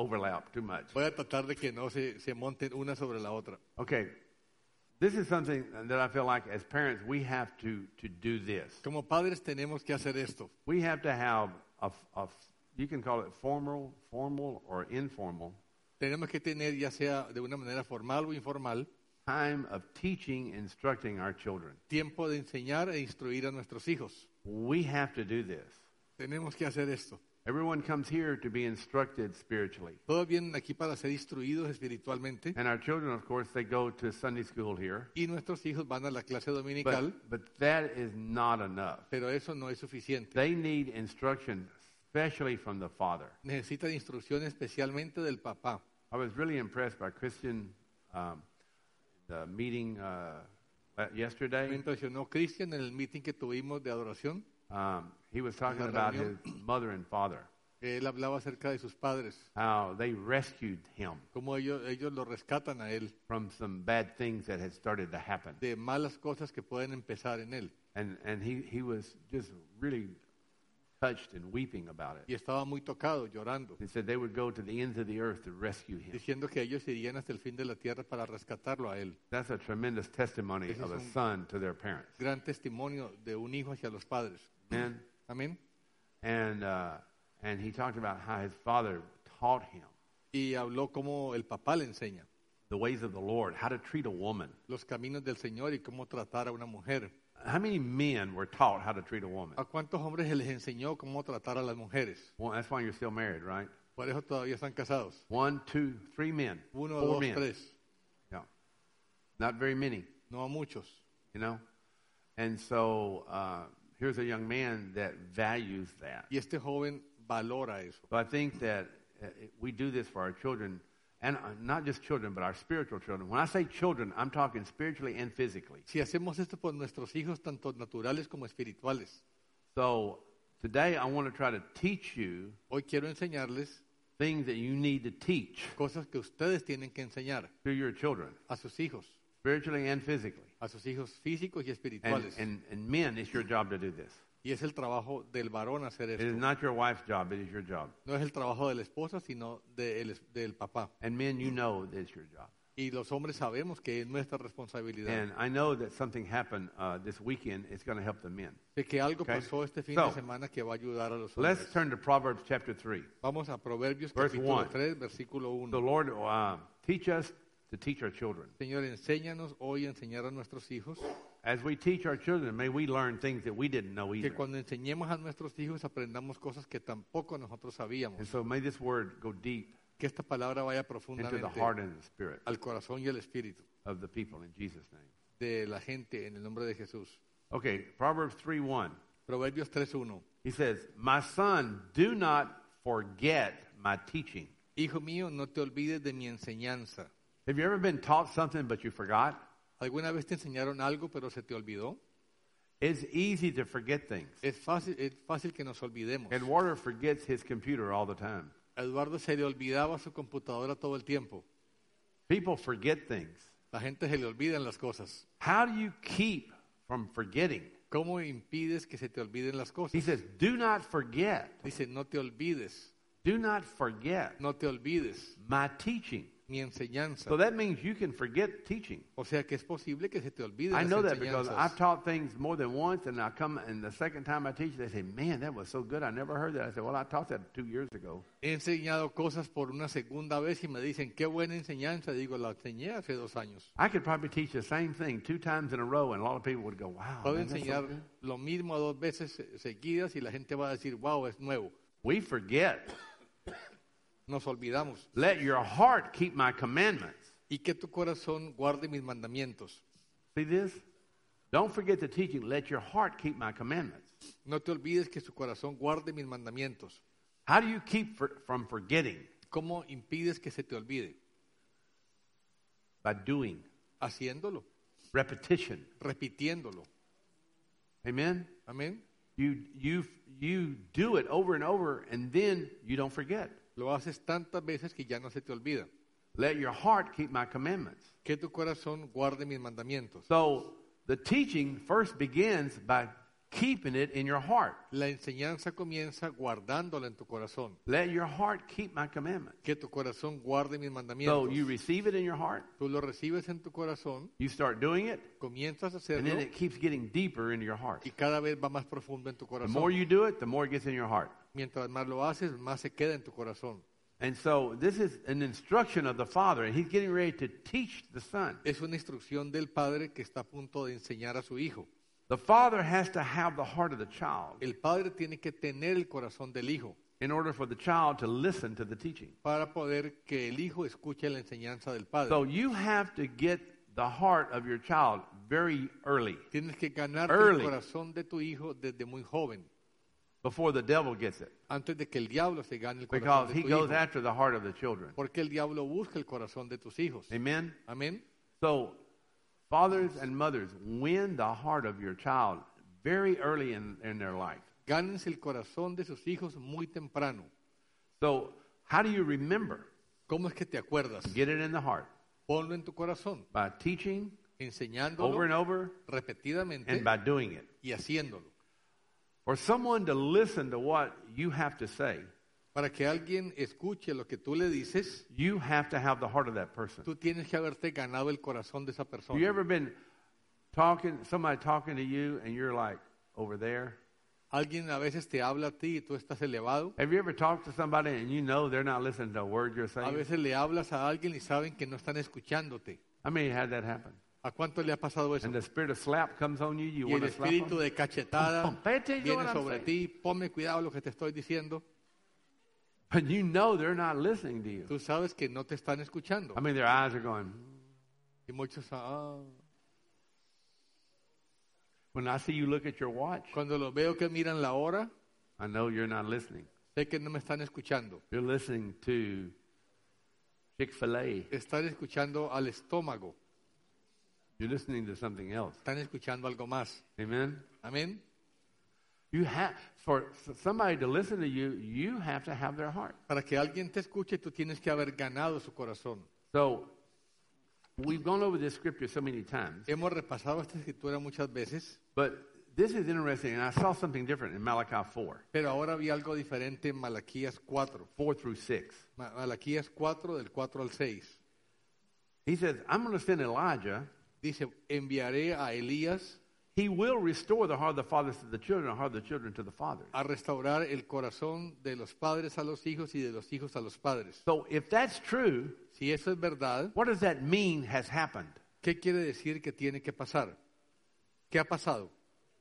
overlap too much. Voy a tratar de que no se monten una sobre la otra. Okay, this is something that I feel like as parents we have to do this. Como padres tenemos que hacer esto. We have to have you can call it formal or informal, Tenemos que tener, ya sea de una manera formal o informal, time of teaching, instructing our children. tiempo de enseñar e instruir a nuestros hijos. We have to do this. Tenemos que hacer esto. Everyone comes here to be instructed spiritually. Todos vienen aquí para ser instruidos espiritualmente. And our children, of course, they go to Sunday school here. Y nuestros hijos van a la clase dominical, But that is not enough. pero eso no es suficiente. They need instruction, especially from the Father. Necesitan instrucción especialmente del papá. I was really impressed by Christian, the meeting Me yesterday. impresionó Cristian en el meeting que tuvimos de adoración. He was talking La about his reunión. mother and father, Él hablaba acerca de sus padres, how they rescued him cómo ellos lo rescatan a él from some bad things that had started to happen. de malas cosas que pueden empezar en él. And he was just really touched and weeping about it. Y estaba muy tocado, llorando, He said they would go to the ends of the earth to rescue him. diciendo que ellos irían hasta el fin de la tierra para rescatarlo a él. That's a tremendous testimony Ese of es a un- son to their parents. Gran testimonio de un hijo hacia los padres. Amen. Amén. And he talked about how his father taught him Y habló cómo el papá le enseña the ways of the Lord, how to treat a woman. los caminos del Señor y cómo tratar a una mujer. How many men were taught how to treat a woman? ¿A cuántos hombres se les enseñó cómo tratar a las mujeres? Well, that's why you're still married, right? Por eso todavía están casados. 1, 2, 3 men. 1, 4 2, men. 3. Yeah. Not very many, No a muchos. you know? And so here's a young man that values that. Y este joven valora eso. So I think that we do this for our children, and not just children, but our spiritual children. When I say children, I'm talking spiritually and physically. Si hacemos esto por nuestros hijos, tanto naturales como espirituales. So today I want to try to teach you Hoy quiero enseñarles things that you need to teach cosas que ustedes tienen que enseñar to your children, a sus hijos, spiritually and physically. a sus hijos físicos y And, espirituales. and men, it's your job to do this. Y es el trabajo del varón hacer It is esto. not your wife's job, it is your job. No es el trabajo de la esposa, sino del papá. And men, you know that it's your job. Y los hombres sabemos que es nuestra responsabilidad. And I know that something happened this weekend. It's going to help the men. De que algo Okay. pasó este fin So, de semana que va a ayudar a los Let's hombres. turn to Proverbs chapter 3. Vamos a Proverbios Verse capítulo 1. 3, versículo The 1. Lord teach us to teach our children. Señor, enséñanos hoy a enseñar a nuestros hijos, As we teach our children, may we learn things that we didn't know que either. cuando enseñemos a nuestros hijos aprendamos cosas que tampoco nosotros sabíamos. And so may this word go deep Que esta palabra vaya into the profundamente heart and the spirit al corazón y al espíritu of the people in Jesus' name. de la gente en el nombre de Jesús. Okay, Proverbs 3:1. Proverbios 3:1. He says, "My son, do not forget my teaching." Hijo mío, no te olvides de mi enseñanza. Have you ever been taught something but you forgot? ¿Alguna vez te enseñaron algo pero se te olvidó? It's easy to forget things. Es fácil que nos olvidemos. Eduardo forgets his computer all the time. A Eduardo se le olvidaba su computadora todo el tiempo. People forget things. La gente se le olvidan las cosas. How do you keep from forgetting? ¿Cómo impides que se te olviden las He cosas? says, "Do not forget. Dice, no te olvides, Do not forget no te olvides my teaching." mi enseñanza. So that means you can forget teaching. O sea que es posible que se te olviden I las know that because enseñanzas. I've taught things more than once, and I come and the second time I teach, they say, "Man, that was so good. I never heard that." I said, "Well, I taught that 2 years ago." He enseñado cosas por una segunda vez y me dicen, qué buena enseñanza. Digo, la enseñé hace 2 años. I could probably teach the same thing 2 times in a row, and a lot of people would go, "Wow, Puedo man, that's so enseñar good." lo mismo 2 veces seguidas y la gente va a decir, wow, es nuevo. We forget. Nos olvidamos. Let your heart keep my commandments. Y que tu corazón guarde mis mandamientos. See this? Don't forget the teaching. Let your heart keep my commandments. No te olvides que su corazón guarde mis mandamientos. How do you keep from forgetting? ¿Cómo impides que se te olvide? By doing. Haciéndolo, Repetition. repitiéndolo. Amen? Amén. You do it over and over, and then you don't forget. Lo haces tantas veces que ya no se te olvida. Let your heart keep my commandments. Que tu corazón guarde mis mandamientos. So the teaching first begins by keeping it in your heart. La enseñanza comienza guardándola en tu corazón. Let your heart keep my commandments. Que tu corazón guarde mis So mandamientos. you receive it in your heart, Tú lo recibes en tu corazón, you start doing it, comienzas a and hacerlo then it keeps getting deeper into your heart. y cada vez va más profundo en tu The more corazón. you do it, the more it gets in your heart. Mientras más lo haces, más se queda en tu corazón. And so this is an instruction of the Father, and He's getting ready to teach the Son. Es una instrucción del padre que está a punto de enseñar a su hijo. The Father has to have the heart of the child El padre tiene que tener el corazón del hijo in order for the child to listen to the teaching. para poder que el hijo escuche la enseñanza del padre. So you have to get the heart of your child very early, Tienes que ganarte Early. el corazón de tu hijo desde muy joven, before the devil gets it, antes de que el diablo se gane el because corazón he de tu goes hijo. after the heart of the children. Porque el diablo busca el corazón de tus hijos. Amen? Amén. So fathers and mothers, win the heart of your child very early in their life. Gánense el corazón de sus hijos muy temprano. So how do you remember? ¿Cómo es que te acuerdas? Get it in the heart Ponlo en tu corazón, by teaching enseñándolo over and over repetidamente and by doing it. y haciéndolo. For someone to listen to what you have to say, Para que alguien escuche lo que tú le dices, you have to have the heart of that person. tú tienes que haberte ganado el corazón de esa Have you persona. ever been somebody talking to you and you're like over there? Alguien a veces te habla a ti y tú estás elevado. Have you ever talked to somebody and you know they're not listening to a word you're A saying? veces le hablas a alguien y saben que no están escuchándote. I mean, had that happen. ¿A cuánto le ha pasado eso? And the spirit of slap comes on you, you Y el want to slap espíritu them? de cachetada Pay attention to what viene I'm sobre saying. ti. Ponme cuidado lo que te estoy diciendo. But you know they're not listening to you. Tú sabes que no te están escuchando. I mean, their eyes are going, Y muchos, when I see you look at your watch, cuando los veo que miran la hora, I know you're not listening. sé que no me están escuchando. You're listening to Chick-fil-A. Están escuchando al estómago. You're listening to something else. Están escuchando algo más. Amen? Amén. You have, for somebody to listen to you, you have to have their heart. Para que alguien te escuche, tú tienes que haber ganado su corazón. So, we've gone over this scripture so many times, Hemos repasado esta escritura muchas veces, but this is interesting, and I saw something different in Malachi 4, pero ahora vi algo diferente en Malaquías 4. 4 through 6. Malaquías 4, del 4 al 6. He says, I'm going to send Elijah. Dice, enviaré a Elías He will restore the heart of the fathers to the children, the heart of the children to the fathers. a restaurar el corazón de los padres a los hijos y de los hijos a los padres. So if that's true, Si eso es verdad, what does that mean has happened? ¿qué quiere decir que tiene que pasar? ¿Qué ha pasado?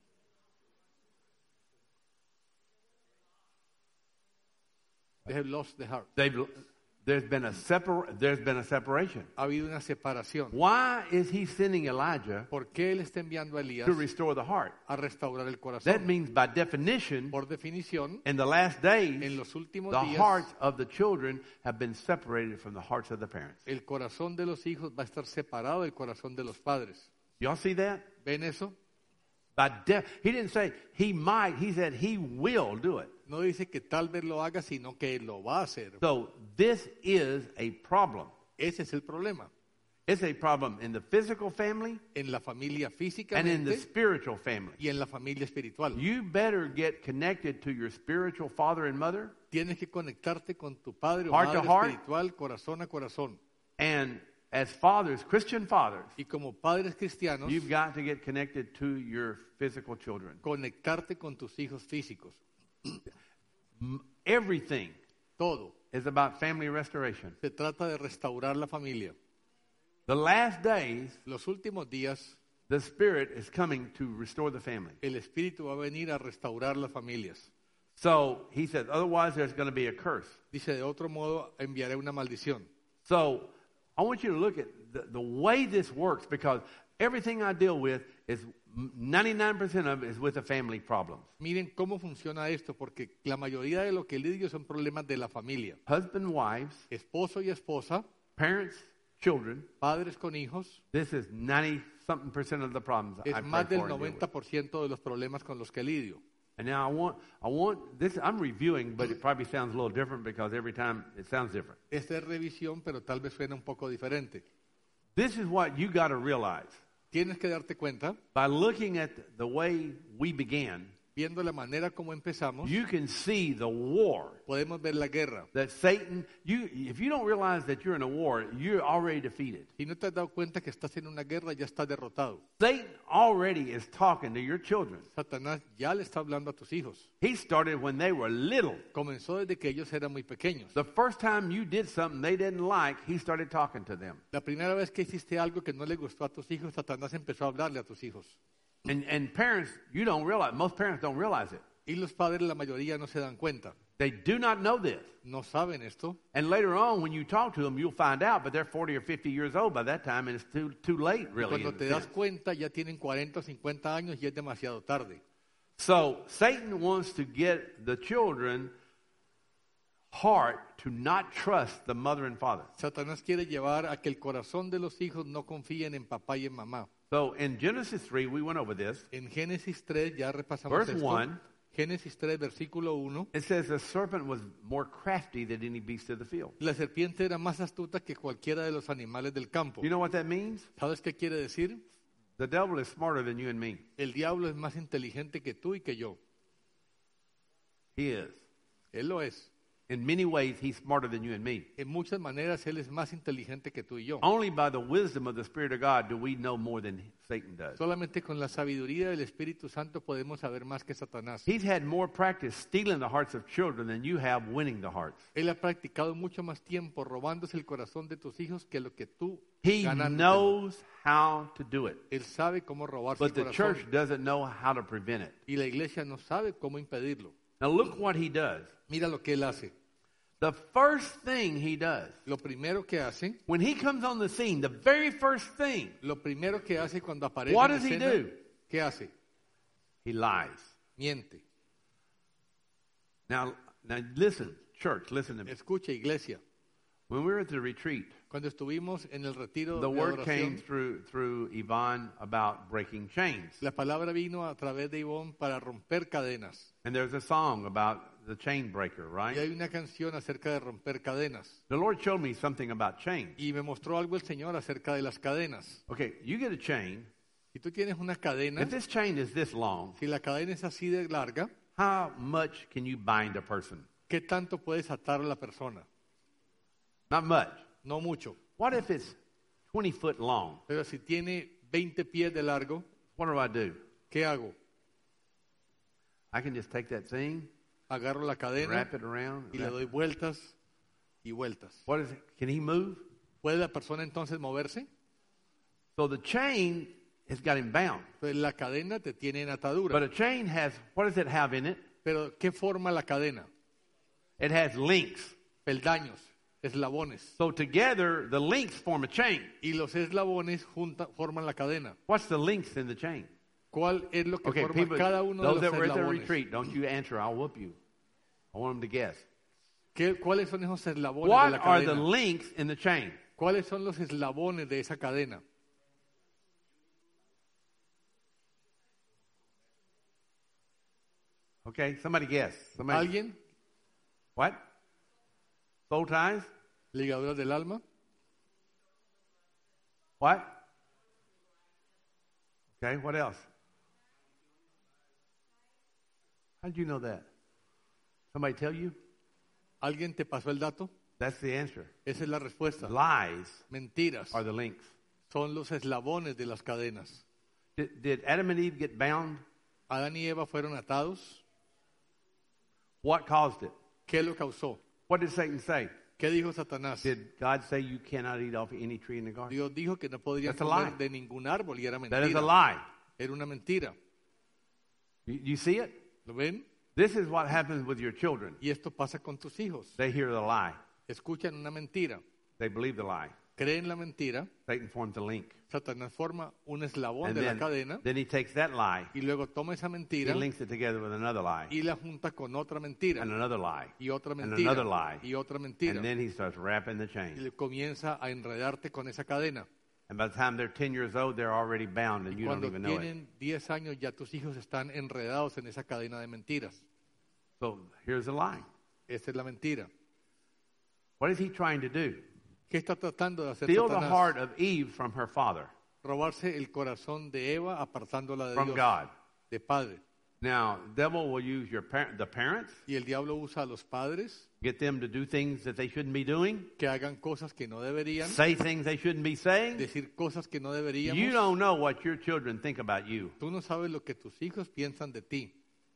They have lost the heart. There's been a separation. Ha habido una separación. Why is he sending Elijah ¿Por qué él está enviando a Elías to restore the heart? a restaurar el That corazón? means by definition, Por definición, in the last days, en los últimos the días, hearts of the children have been separated from the hearts of the parents. el corazón de los hijos va a estar separado del corazón de los padres. Y'all see that? ¿Ven eso? He didn't say he might, he said he will do it. No dice que tal vez lo haga, sino que lo va a hacer. So this is a problem. Ese es el problema. It's a problem in the physical family En la familia and in the físicamente spiritual family. y en la familia espiritual. You better get connected to your spiritual father and mother, Tienes que conectarte con tu padre o Heart to madre heart. espiritual, corazón a corazón. and as fathers, Christian fathers, Y como padres cristianos, you've got to get connected to your physical children. conectarte con tus hijos físicos. Everything Todo. is about family restoration. Se trata de restaurar la familia. The last days, Los últimos días, the Spirit is coming to restore the family. el Espíritu va a venir a restaurar las familias. So he said, otherwise there's going to be a curse. Dice, de otro modo, enviaré una maldición. So I want you to look at the way this works, because everything I deal with is 99% of it is with the family problems. Miren cómo funciona esto, porque la mayoría de lo que lidio son problemas de la familia. Husband, wives, Esposo y esposa, parents, children. padres con hijos, This is 90-something% of the problems es I más pray del for and deal with. 90% de los problemas con los que lidio. And now I want this. I'm reviewing, but it probably sounds a little different because every time it sounds different. Esta es revisión, pero tal vez suena un poco diferente. This is what you got to realize. Tienes que darte cuenta, by looking at the way we began, viendo la manera como empezamos, you can see the war podemos ver la guerra. that Satan, if you don't realize that you're in a war, you're already defeated. Si no te has dado cuenta que estás en una guerra, ya estás derrotado. Satan already is talking to your children. Satanás ya le está hablando a tus hijos. He started when they were little. Comenzó desde que ellos eran muy pequeños. The first time you did something they didn't like, he started talking to them. La primera vez que hiciste algo que no le gustó a tus hijos, Satanás empezó a hablarle a tus hijos. And parents, you don't realize, most parents don't realize it. Y los padres, la mayoría, no se dan cuenta. They do not know this. No saben esto. And later on, when you talk to them, you'll find out, but they're 40 or 50 years old by that time, and it's too late, really. Cuando in a te das sense. cuenta, ya tienen 40 o 50 años y es demasiado tarde. So Satan wants to get the children heart to not trust the mother and father. Satanás quiere llevar a que el corazón de los hijos no confíen en papá y en mamá. So in Genesis 3, we went over this. En Génesis 3 ya repasamos Verse esto. 1, Génesis 3, versículo 1. it says the serpent was more crafty than any beast of the field. La serpiente era más astuta que cualquiera de los animales del campo. You know what that means? ¿Sabes qué quiere decir? The devil is smarter than you and me. El diablo es más inteligente que tú y que yo. He is. Él lo es. In many ways, he's smarter than you and me. En muchas maneras, él es más inteligente que tú y yo. Only by the wisdom of the Spirit of God do we know more than Satan does. Solamente con la sabiduría del Espíritu Santo podemos saber más que Satanás. He's had more practice stealing the hearts of children than you have winning the hearts. Él ha practicado mucho más tiempo robándose el corazón de tus hijos que lo que tú He ganándotelo. knows how to do it. Él sabe cómo robarse But el the corazón. church doesn't know how to prevent it. Y la iglesia no sabe cómo impedirlo. Now look what he does. Mira lo que él hace. The first thing he does, Lo primero que hace, when he comes on the scene, the very first thing, lo primero que hace cuando aparece what en does he escena, do? ¿qué hace? He lies. Miente. Now listen, church, listen to me. Escucha, iglesia. When we were at the retreat, Cuando estuvimos en el retiro the de word came adoración, through Yvonne about breaking chains. la palabra vino a través de Ivonne para romper cadenas. And there's a song about the chain breaker, Y right? hay una canción acerca de romper cadenas. The Lord showed me something about chains. Y me mostró algo el Señor acerca de las cadenas. Okay, you get a chain. Si tú tienes una cadena, If this chain is this long, si la cadena es así de larga, how much can you bind a person? ¿qué tanto puedes atar a la persona? Not much. No mucho. What if it's 20 foot long? Pero si tiene 20 pies de largo, What do I do? ¿qué hago? I can just take that thing, Agarro la cadena wrap it around. y le doy vueltas y vueltas. What is it? Can he move? ¿Puede la persona entonces moverse? So the chain has got him bound. Pues la cadena te tiene en But atadura. a chain has, what does it have in it? Pero ¿qué forma la cadena? It has links. Peldaños, eslabones. So together, the links form a chain. Y los eslabones forman la cadena. What's the links in the chain? ¿Cuál es lo que Okay, forma people, cada uno de those los that were at the eslabones? retreat, don't you answer. I'll whoop you. I want them to guess. ¿Cuáles son esos eslabones de What la are the cadena? links in the chain? ¿Cuáles son los eslabones de esa cadena? Okay, somebody guess. Somebody. ¿Alguien? What? Soul ties? ¿Ligaduras del alma? What? Okay, what else? How did you know that? Somebody tell you? ¿Alguien te pasó el dato? That's the answer. Esa es la respuesta. Lies Mentiras are the links. son los eslabones de las cadenas. Did Adam and Eve get bound? Adán y Eva fueron atados. What caused it? ¿Qué lo causó? What did Satan say? ¿Qué dijo Satanás? Did God say you cannot eat off any tree in the garden? Dios dijo que no podrían That's a comer lie. de ningún árbol y era That is a mentira. lie. Era una mentira. You see it? ¿Lo ven? This is what happens with your children. Y esto pasa con tus hijos. They hear the lie. Escuchan una mentira, They believe the lie. creen la mentira, Satan forms a link. Satanás forma un eslabón And de la cadena then he takes that lie, y luego toma esa he mentira links it together with another lie, y la junta con otra mentira and another lie, y otra and mentira another lie. y otra mentira And then he starts wrapping the y chain. le comienza a enredarte con esa cadena. And by the time they're 10 years old, they're already bound, and Y you don't cuando even know it. tienen 10 años ya tus hijos están enredados en esa cadena de mentiras. So here's the lie. Esa es la mentira. What is he trying to do? ¿Qué está tratando de hacer Steal the Satanás? heart of Eve from her father. robarse el corazón de Eva apartándola de from Dios, God. de padre. Now, devil will use the parents, Y el diablo usa a los padres get them to do things that they shouldn't be doing, que hagan cosas que no deberían, say things they shouldn't be saying. decir cosas que no You deberíamos. don't know what your children think about you, Tú no sabes lo que tus hijos piensan de ti.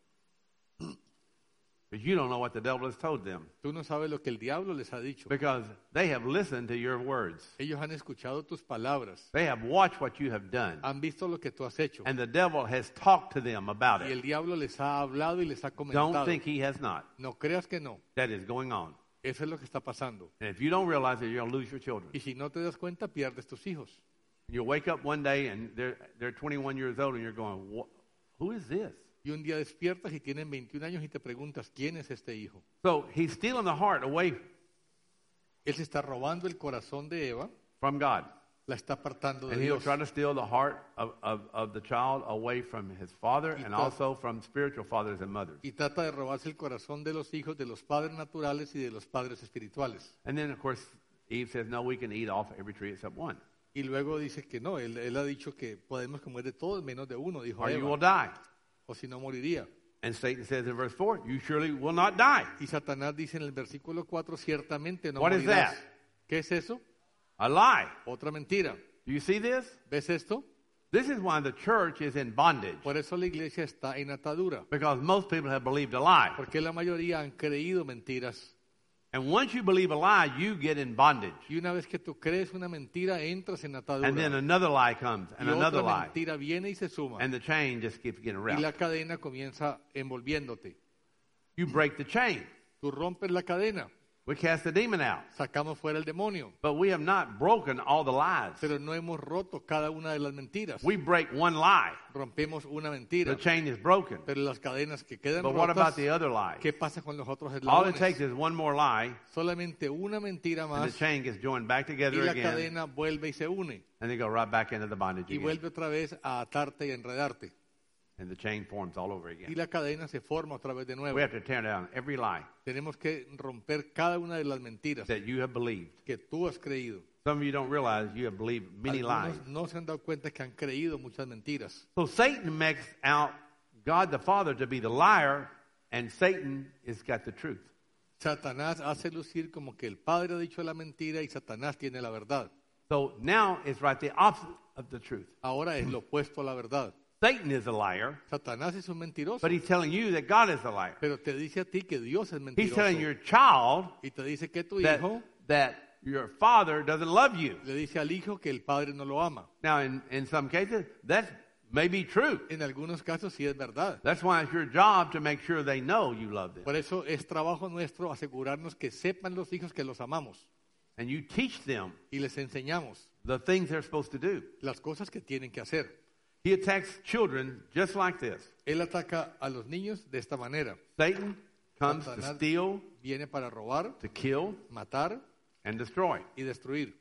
because you don't know what the devil has told them, Tú no sabes lo que el diablo les ha dicho. because they have listened to your words. Ellos han escuchado tus palabras, They have watched what you have done, han visto lo que tú has hecho. and the devil has talked to them about Y el it. diablo les ha hablado y les ha Don't comentado. think he has not. No creas que no. That is going on. Eso es lo que está pasando. And if you don't realize it, you're going to lose your children. Y si no te das cuenta, pierdes tus hijos. You'll wake up one day and they're 21 years old, and you're going, who is this? Y un día despiertas y tienen 21 años y te preguntas, ¿quién es este hijo? So he's stealing the heart away Él se está robando el corazón de Eva, from God. la está apartando de And he'll Dios. try to steal the heart of the child away from his father and also from spiritual fathers and mothers. Y trata de robarse el corazón de los hijos, de los padres naturales y de los padres espirituales. And then, of course, Eve says, no, we can eat off every tree except one, Y luego dice que no, él ha dicho que podemos comer de todos menos de uno, dijo or you will Eva, die. o si no moriría. And Satan says in verse 4, you surely will not die. Y Satanás dice en el versículo 4, ciertamente no What is morirás. that? ¿Qué es eso? A lie. Otra mentira. Do you see this? ¿Ves esto? This is why the church is in bondage, Por eso la iglesia está en atadura, because most people have believed a lie. porque la mayoría han creído mentiras. And once you believe a lie, you get in bondage. Y una vez que tú crees una mentira, entras en atadura. And then another lie comes, Y and another otra lie. mentira viene y se suma. And the chain just keeps getting Y la wrapped. cadena comienza envolviéndote. You break the chain. Tú rompes la cadena, We cast the demon out. sacamos fuera el demonio, But we have not broken all the lies. pero no hemos roto cada una de las mentiras. We break one lie. Rompemos una mentira, The chain is broken. pero las cadenas que quedan But what about rotas, the other lies? ¿qué pasa con los otros All it takes eslabones? is one more lie, Solamente una mentira and the más chain gets joined back y together la again, cadena vuelve y se une and they go right back into the bondage y again. vuelve otra vez a atarte y a enredarte. And the chain forms all over Y again. la cadena se forma otra vez de nuevo. We have to tear down every lie Tenemos que romper cada una de las mentiras that you have believed. que tú has creído. Some of you don't realize you have believed many lies. Algunos no se han dado cuenta que han creído muchas mentiras. So Satan makes out God the Father to be the liar, and Satan has got the truth. Satanás hace lucir como que el Padre ha dicho la mentira y Satanás tiene la verdad. So now it's right the opposite of the truth. Ahora es lo opuesto a la verdad. Satan is a liar, Satanás es un mentiroso, but he's telling you that God is a liar. pero te dice a ti que Dios es He's mentiroso. telling your child Y te dice que tu that, hijo that your father doesn't love you. le dice al hijo que el padre no lo ama. Now, in some cases, that may be true. En algunos casos sí es verdad. That's why it's your job to make sure they know you love them. Por eso es trabajo nuestro asegurarnos que sepan los hijos que los amamos And you teach them y les enseñamos the things they're supposed to do. las cosas que tienen que hacer. He attacks children just like this. Él ataca a los niños de esta manera. Satan comes to Satanás steal, viene para robar, to kill, matar and destroy. y destruir.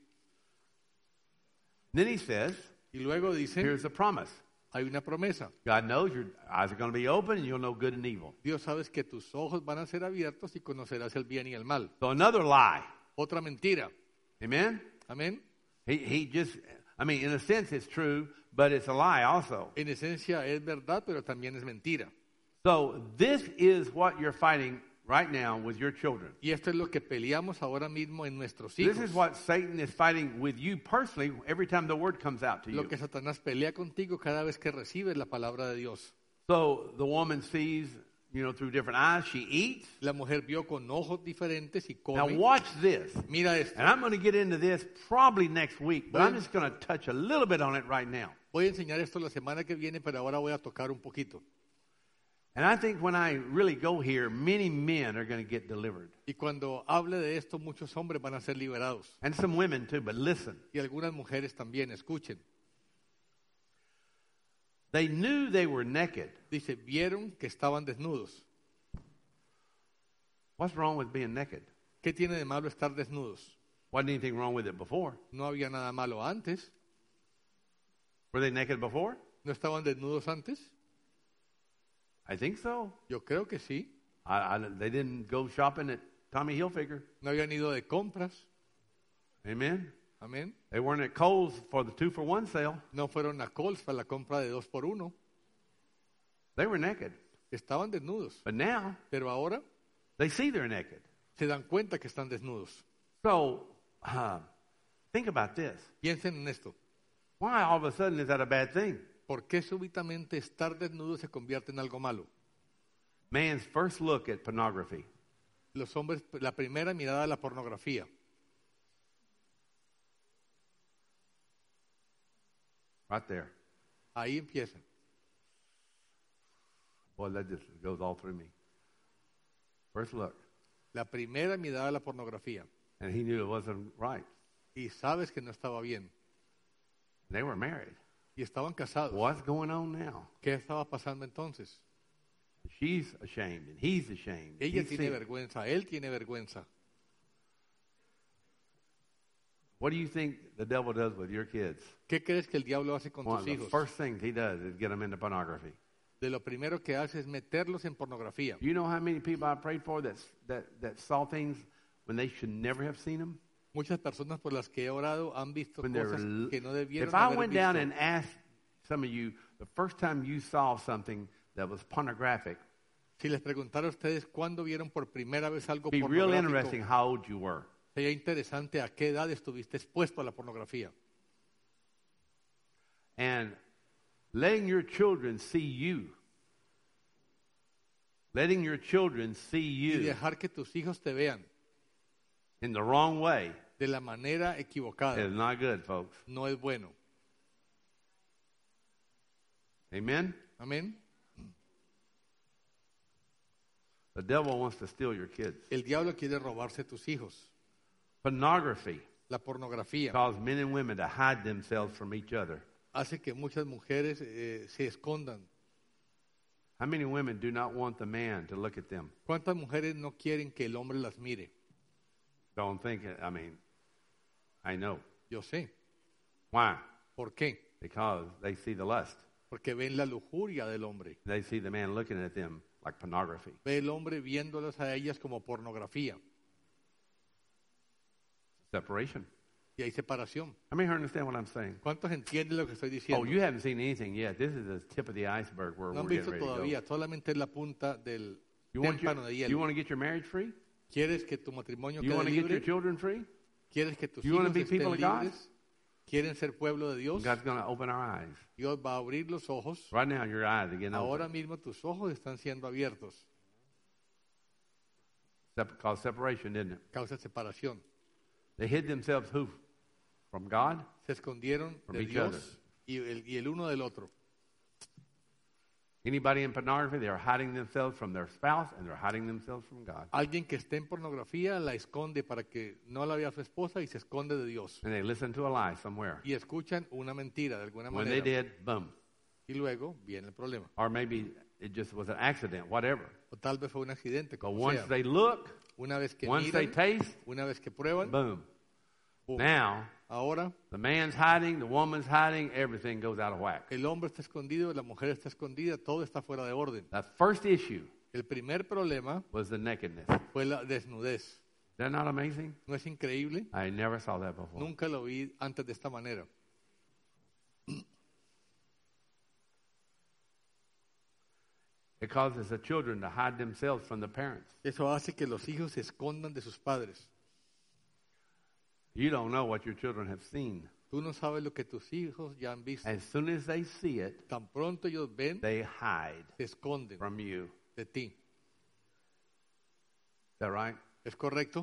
Then he says, Y luego dice, here's the promise. hay una promesa. God knows your eyes are going to be open and you'll know good and evil. Dios sabe que tus ojos van a ser abiertos y conocerás el bien y el mal. So another lie. Otra mentira. Amen? Amén. He just, I mean, in a sense it's true, but it's a lie also. En esencia es verdad, pero también es mentira. So this is what you're fighting right now with your children. Y esto es lo que peleamos ahora mismo en nuestros This hijos. is what Satan is fighting with you personally every time the word comes out to Lo you. que Satanás pelea contigo cada vez que recibes la palabra de Dios. So the woman sees, through different eyes, she eats. La mujer vio con ojos diferentes y Now come. watch this. Mira esto. And I'm going to get into this probably next week, but I'm just going to touch a little bit on it right now. Voy a enseñar esto la semana que viene, pero ahora voy a tocar un poquito. And I think when I really go here, many men are going to get delivered. Y cuando hable de esto, muchos hombres van a ser liberados. And some women too, but listen. Y algunas mujeres también, escuchen. They knew they were naked. Dice, vieron que estaban desnudos. What's wrong with being naked? ¿Qué tiene de malo estar desnudos? Wasn't anything wrong with it before. No había nada malo antes. Were they naked before? ¿No estaban desnudos antes? I think so. Yo creo que sí. They didn't go shopping at Tommy Hilfiger. No habían ido de compras. Amen? Amén. They weren't at Kohl's for the 2-for-1 sale. No fueron a Kohl's para la compra de 2x1. They were naked. Estaban desnudos. But now, Pero ahora they see they're naked. se dan cuenta que están desnudos. So, think about this. Piensen en esto. Why all of a sudden is that a bad thing? ¿Por qué súbitamente estar desnudo se convierte en algo malo? Man's first look at pornography. Los hombres, la primera mirada a la pornografía. Right there. Ahí empieza. Boy, that just goes all through me. First look. La primera mirada a la pornografía. And he knew it wasn't right. Y sabes que no estaba bien. They were married. Y estaban casados. What's going on now? ¿Qué estaba pasando entonces? She's ashamed and he's ashamed. Ella He's tiene sick. vergüenza, él tiene vergüenza. What do you think the devil does with your kids? ¿Qué crees que el diablo hace con One tus of the hijos? first things he does is get them into pornography. De lo primero que hace es meterlos en pornografía. Do you know how many people I prayed for that saw things when they should never have seen them? Muchas personas por las que he orado han visto When they cosas were, que no debieron if I haber went down visto. and asked some of you the first time you saw something that was pornographic, Si les preguntara a ustedes cuándo vieron por primera vez algo it'd be real pornográfico, interesting how old you were. sería interesante a qué edad estuviste expuesto a la pornografía. And letting your children see you. Letting your children see Y you dejar que tus hijos te vean in the wrong way de la manera equivocada is not good, folks. no es bueno. Amen? Amén. The devil wants to steal your kids. El diablo quiere robarse tus hijos. Pornography La pornografía causes men and women to hide themselves from each other. hace que muchas mujeres se escondan. How many women do not want the man to look at them? ¿Cuántas mujeres no quieren que el hombre las mire? Don't think it. I mean, I know. Yo sé. Why? ¿Por qué? Because they see the lust. Porque ven la lujuria del hombre. They see the man looking at them like pornography. Ve el hombre viéndolas a ellas como pornografía. Separation. Y hay separación. How many understand what I'm saying? ¿Cuántos entienden lo que estoy Oh, diciendo? you haven't seen anything yet. This is the tip of the iceberg where No han we're visto getting ready to todavía, go. solamente es la punta del You want, témpano de you hielo. want to get your marriage free? ¿Quieres que tu matrimonio You want quede to get your libre? children free? ¿Quieres que tus You wanna hijos be people estén of God? libres? ¿Quieren ser pueblo de Dios? God's going to open our eyes. Dios va a abrir los ojos. Right now, your eyes are getting Ahora open. mismo tus ojos están siendo abiertos. Cause separation, didn't it? Causa separación. They hid themselves who? From God? Se escondieron From de each Dios y el uno del otro. Anybody in pornography, they are hiding themselves from their spouse and they're hiding themselves from God. Alguien que esté en pornografía la esconde para que no la vea su esposa y se esconde de Dios. And they listen to a lie somewhere. Y escuchan una mentira de alguna When they manera. did, boom. Y luego viene el problema. Or maybe it just was an accident, whatever. O tal vez fue un accidente, But como once sea. they look, Una vez que once they miran, taste, una vez que prueban, boom. ¡pum! Now, Ahora the man's hiding, the woman's hiding, everything goes out of whack. el hombre está escondido, la mujer está escondida, todo está fuera de orden. The first issue El primer problema was the nakedness. fue la desnudez. Is that not amazing? ¿No es increíble? I never saw that before. Nunca lo vi antes de esta manera. It causes the children to hide themselves from the parents. Eso hace que los hijos se escondan de sus padres. You don't know what your children have seen. Tú no sabes lo que tus hijos ya han visto. As soon as they see it, Tan pronto ellos ven, they hide se esconden from you. de ti. Is that right? ¿Es correcto?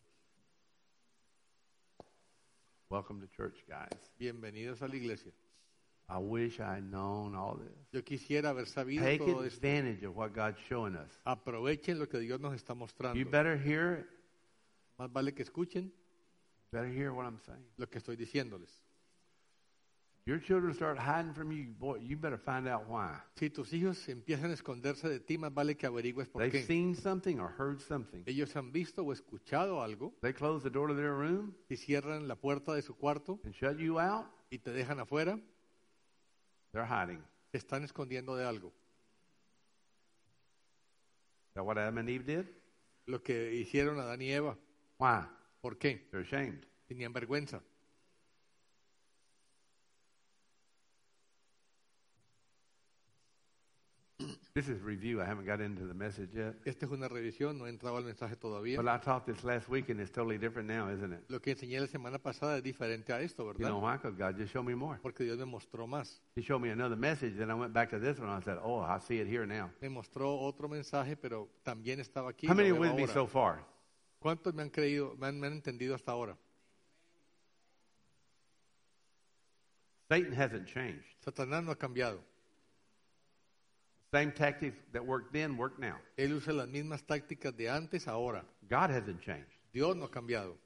Welcome to church, guys. Bienvenidos a la iglesia. I wish I had known all this. Yo quisiera haber sabido Take todo esto. advantage of what God's showing us. Aprovechen lo que Dios nos está mostrando. You better hear, Más vale que escuchen better hear what I'm saying. lo que estoy diciéndoles. Your children start hiding from you, boy, you better find out why. Si tus hijos empiezan a esconderse de ti, más vale que averigües por They've qué. seen something or heard something. Ellos han visto o escuchado algo, They close the door to their room si cierran la puerta de su cuarto and shut you out. y te dejan afuera, They're hiding. se están escondiendo de algo. Is that what Adam and Eve did? Lo que hicieron Adán y Eva. Why? ¿Por qué? They're ashamed. Tenían vergüenza. This is review. I haven't got into the message yet. Esta es una revisión, no he entrado al mensaje todavía. But I taught this last week, and it's totally different now, isn't it? Lo que enseñé la semana pasada es diferente a esto, You ¿verdad? know why? Because God just showed me more. Porque Dios me mostró más. He showed me another message, then I went back to this one. I said, oh, I see it here now. Me mostró otro mensaje, pero también estaba aquí. How many lo are veo with me ahora. so far? ¿Cuántos me han creído, me han entendido hasta ahora? Satan hasn't changed. Satanás no ha cambiado. Same tactics that worked then work now. Él usa las mismas tácticas de antes, ahora. God hasn't changed. Dios no ha cambiado.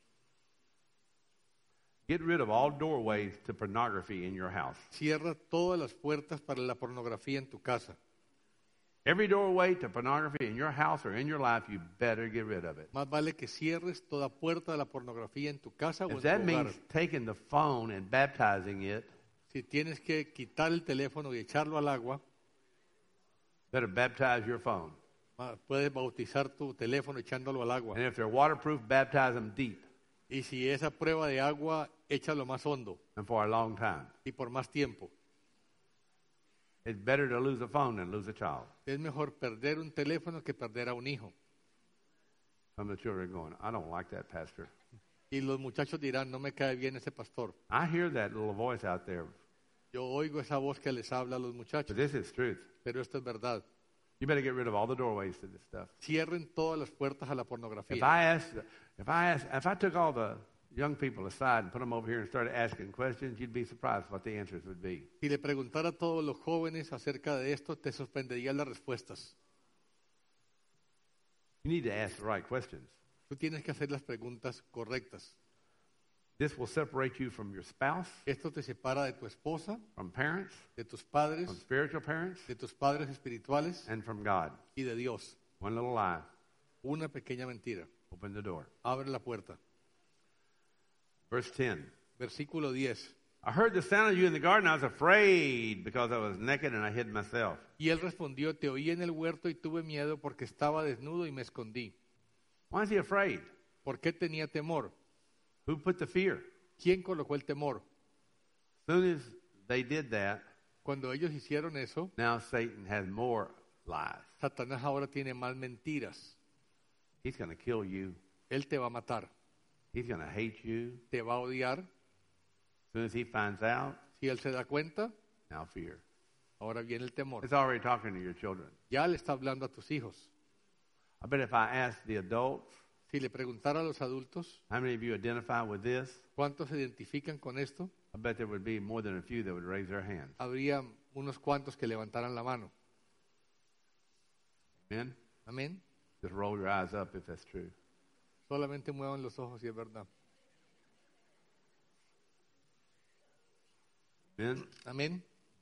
Get rid of all doorways to pornography in your house. Cierra todas las puertas para la pornografía en tu casa. Every doorway to pornography in your house or in your life, you better get rid of it. Más vale que cierres toda puerta de la pornografía en tu casa o en If tu that hogar. means taking the phone and baptizing it, Si tienes que quitar el teléfono y echarlo al agua, better baptize your phone. puedes bautizar tu teléfono echándolo al agua. And if they're waterproof, baptize them deep Y si esa prueba de agua, échalo más hondo and for a long time. y por más tiempo. It's better to lose a phone than lose a child. Es mejor perder un teléfono que perder a un hijo. Some of the children are going, I don't like that, Pastor. Y los muchachos dirán, no me cae bien ese pastor. I hear that little voice out there, Yo oigo esa voz que les habla a los muchachos, but this is truth. pero esto es verdad. You better get rid of all the doorways to this stuff. Cierren todas las puertas a la If pornografía. I took all the young people aside and put them over here and started asking questions, you'd be surprised what the answers would be. Si le preguntara a todos los jóvenes acerca de esto, te sorprenderían las respuestas. You need to ask the right questions. Tú tienes que hacer las preguntas correctas. This will separate you from your spouse, Esto te separa de tu esposa, from parents, de tus padres, from spiritual parents, de tus padres espirituales and from God. y de Dios. One little lie. Una pequeña mentira. Open the door. Abre la puerta. Verse 10. Versículo 10. I heard the sound of you in the garden. I was afraid because I was naked and I hid myself. Y él respondió, te oí en el huerto y tuve miedo porque estaba desnudo y me escondí. Why is he afraid? ¿Por qué tenía temor? Who put the fear? ¿Quién colocó el temor? As soon as they did that, Cuando ellos hicieron eso, now Satan has more lies. Satanás ahora tiene más mentiras. He's going to kill you. Él te va a matar, He's going to hate you. te va a odiar. As soon as he finds out, Si él se da cuenta, now fear. ahora viene el temor. It's already talking to your children. Ya le está hablando a tus hijos. I bet if I asked the adults, Si le preguntara a los adultos, how many of you identify with this? ¿cuántos se identifican con esto? I bet there would be more than a few that would raise their hands. Habría unos cuantos que levantaran la mano. Amen? Amén. Just roll your eyes up if that's true. Solamente muevan los ojos si es verdad. Amen? Amén.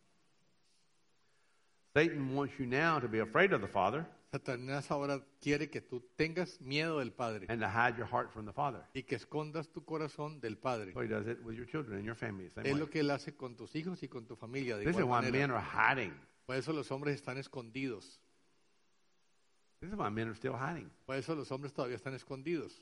Satan wants you now to be afraid of the Father Satanás ahora quiere que tú tengas miedo del Padre and to hide your heart from the Father. y que escondas tu corazón del Padre. So he does it with your children and your family. the Same Es way. lo que él hace con tus hijos y con tu familia de This is igual why men manera. are hiding. Por eso los hombres están escondidos. This is why men are still hiding. Por eso los hombres todavía están escondidos.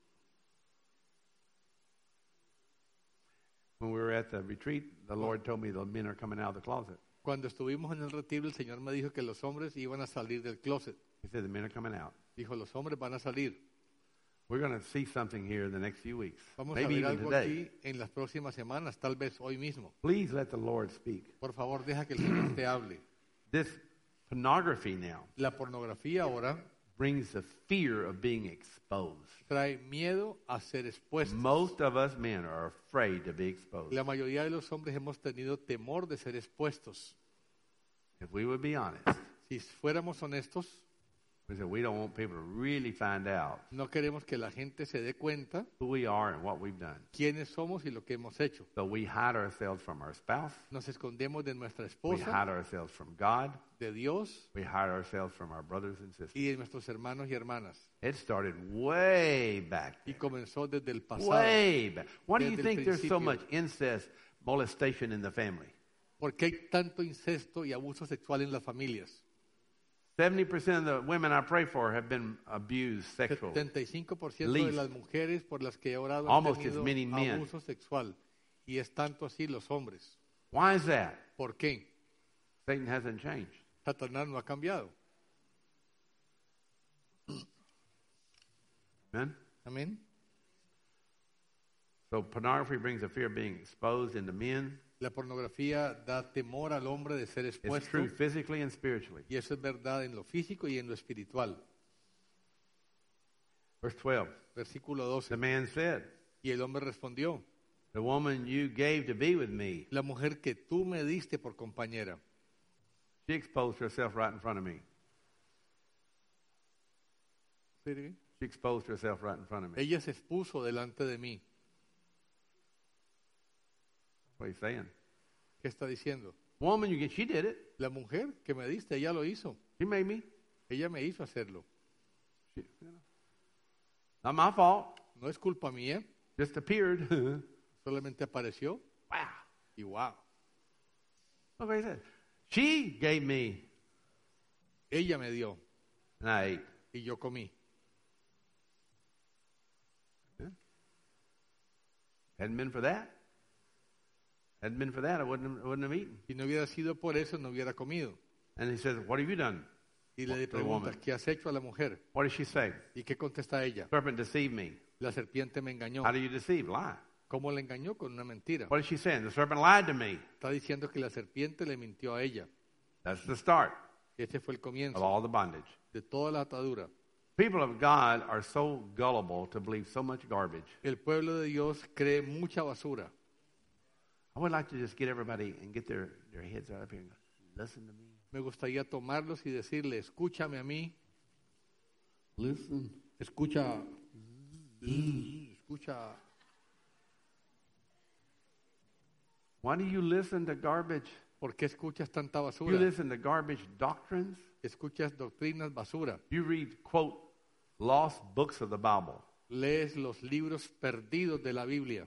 When we were at the retreat, the Lord told me the men are coming out of the closet. Cuando estuvimos en el retiro, el Señor me dijo que los hombres iban a salir del closet. He said the men are coming out. Dijo, los hombres van a salir. We're going to see something here in the next few weeks, Vamos a maybe ver even algo today. aquí en las próximas semanas, tal vez hoy mismo. Please let the Lord speak. Por favor, deja que el Señor te hable. This pornography now La pornografía ahora brings the fear of being exposed. trae miedo a ser expuestos. Most of us men are afraid to be exposed. La mayoría de los hombres hemos tenido temor de ser expuestos. If we would be honest, Si fuéramos honestos, we said we don't want people to really find out no queremos que la gente se dé cuenta who we are and what we've done. quiénes somos y lo que hemos hecho. So we hide ourselves from our spouse. Nos escondemos de nuestra We esposa, hide ourselves from God. de Dios We hide ourselves from our brothers and sisters. y de nuestros hermanos y hermanas. It started way back Y there. comenzó desde el pasado. Way back. Why do you Desde el think there's so principio. much incest, molestation in the family? ¿Por qué hay tanto incesto y abuso sexual en las familias? 70% of the women I pray for have been abused sexually. 75% de Least. las mujeres por las que he orado han Almost as tenido many men. abuso sexual. Y es tanto así los hombres. Why is that? ¿Por qué? Satan hasn't changed. Satanás no ha cambiado. Amen? Amén. So pornography brings a fear of being exposed into men. La pornografía da temor al hombre de ser It's expuesto. true physically and spiritually. Y eso es verdad en lo físico y en lo espiritual. Verse 12. Versículo The 12. man said, Y el hombre respondió, the woman you gave to be with me, la mujer que tú me diste por compañera, she exposed herself right in front of me. ¿sí? She exposed herself right in front of me. Ella se expuso delante de mí. What are you saying? ¿Qué está diciendo? Woman, she did it. La mujer que me diste, ella lo hizo. She made me. Ella me hizo hacerlo. Not my fault. No es culpa mía, Just appeared. solamente apareció Wow. y wow. Look what he said. She gave me, Ella me dio and I ate. y yo comí. Hadn't been for that. Hadn't been for that, I wouldn't have eaten. Si no hubiera sido por eso, no hubiera comido. And he says, what have you done? Y le The pregunta, woman. ¿qué has hecho a la mujer? What did she say? ¿Y qué contesta ella? Serpent deceived me. La serpiente me engañó. How do you deceive? Lie. ¿Cómo le engañó? Con una mentira. What is she saying? The serpent lied to me. Está diciendo que la serpiente le mintió a ella. That's the start Ese fue el of comienzo all the bondage. de toda la atadura. People of God are so gullible to believe so much garbage. El pueblo de Dios cree mucha basura. I would like to just get everybody and get their heads right up here and go, listen to me. Me gustaría tomarlos y decirle, escúchame a mí. Listen. Escucha. Escucha. Why do you listen to garbage? ¿Por qué escuchas tanta You basura? listen to garbage doctrines. Escuchas doctrinas basura. You read, quote, lost books of the Bible. Lees los libros perdidos de la Biblia.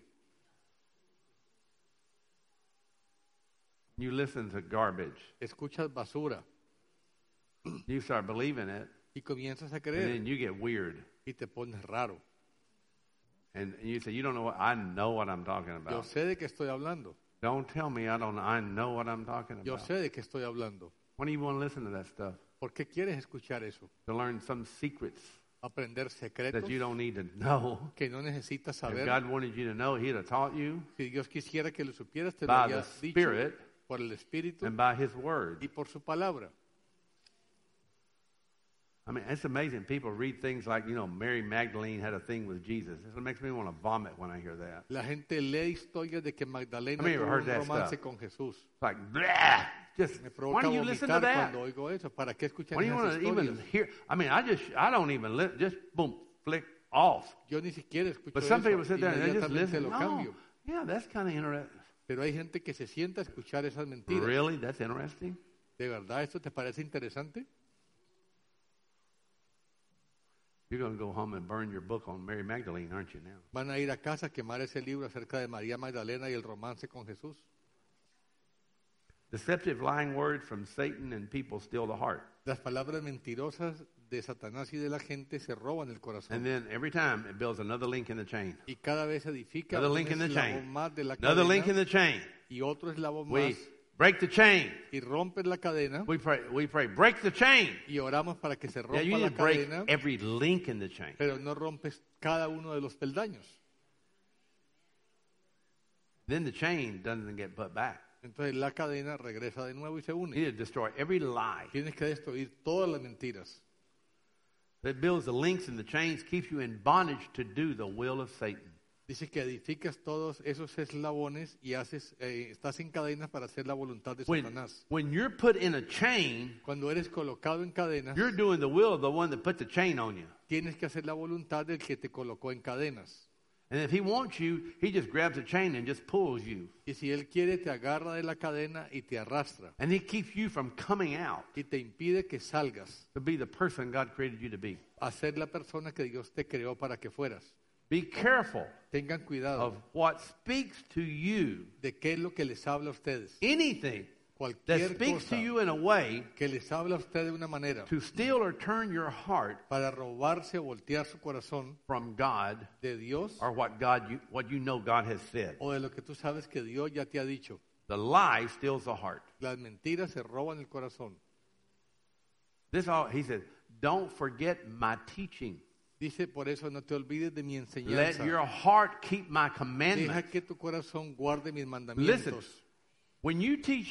You listen to garbage. Escuchas basura You start believing it, y comienzas a and creer then you get weird. y te pones raro. And you say, you don't know what, I know what I'm talking Yo about. sé de qué estoy hablando. Don't tell me I don't know. I know what I'm talking Yo about. sé de qué estoy hablando. Why do you want to listen to that stuff? ¿Por qué quieres escuchar eso? To learn some secrets Aprender secretos that you don't need to know. que no necesitas If saber. God wanted you to know, He'd have taught you Si Dios quisiera que lo supieras, te lo by the había dicho Spirit por el Espíritu and by His Word. y por su palabra. I mean, it's amazing. People read things like, Mary Magdalene had a thing with Jesus. It makes me want to vomit when I hear that. La gente lee historias de que Magdalena I mean, you've tuvo heard un that romance stuff. con Jesús. It's like, blah! Just, Me why provoca do you listen to vomitar that? cuando oigo eso. ¿Para qué escuchan Why do you esas want to even historias? hear? I mean, I don't even just boom, flick off. Yo ni siquiera escucho But some eso. people sit there and they just Inmediatamente listen. lo No, cambio. yeah, that's kind of interesting. Pero hay gente que se sienta a escuchar esas mentiras. Really? That's interesting? ¿De verdad esto te parece interesante? You're going to go home and burn your book on Mary Magdalene, aren't you now? Van a ir a casa a quemar ese libro acerca de María Magdalena y el romance con Jesús. Deceptive lying words from Satan and people steal the heart. Las palabras mentirosas de Satanás y de la gente se roban el corazón. And then every time it builds another link in the chain. Y cada vez edifica Another un link in the eslabón chain. más de la Another link in cadena the chain. y otro eslabón We más break the chain. y rompes la cadena We pray, break the chain. y oramos para que se Yeah, rompa you la need to break cadena, every link in the chain. pero no rompes cada uno de los peldaños. Then the chain doesn't get put back. Entonces la cadena regresa de nuevo y se You une. need to destroy every lie. Tienes que destruir todas las mentiras. That builds the links and the chains, keeps you in bondage to do the will of Satan. Dice que edificas todos esos eslabones y estás en cadenas para hacer la voluntad de Satanás. When you're put in a chain, Cuando eres colocado en cadenas, you're doing the will of the one that put the chain on you. tienes que hacer la voluntad del que te colocó en cadenas. And if he wants you, he just grabs the chain and just pulls you. Y si Él quiere, te agarra de la cadena y te arrastra. And he keeps you from coming out Y te impide que salgas to be the person God created you to be. a ser la persona que Dios te creó para que fueras. Be careful Tengan cuidado of what speaks to you. de qué es lo que les habla a ustedes. Anything that Cualquier speaks cosa to you in a way que les habla a usted de una manera to steal or turn your heart para robarse o voltear su corazón from God de Dios or what you know God has said. o de lo que tú sabes que Dios ya te ha dicho. The lie steals the heart. Las mentiras se roban el corazón. He said, don't forget my teaching. Dice, por eso no te olvides de mi Let enseñanza. your heart keep my Deja commandments. que tu corazón guarde mis Listen, mandamientos. when you teach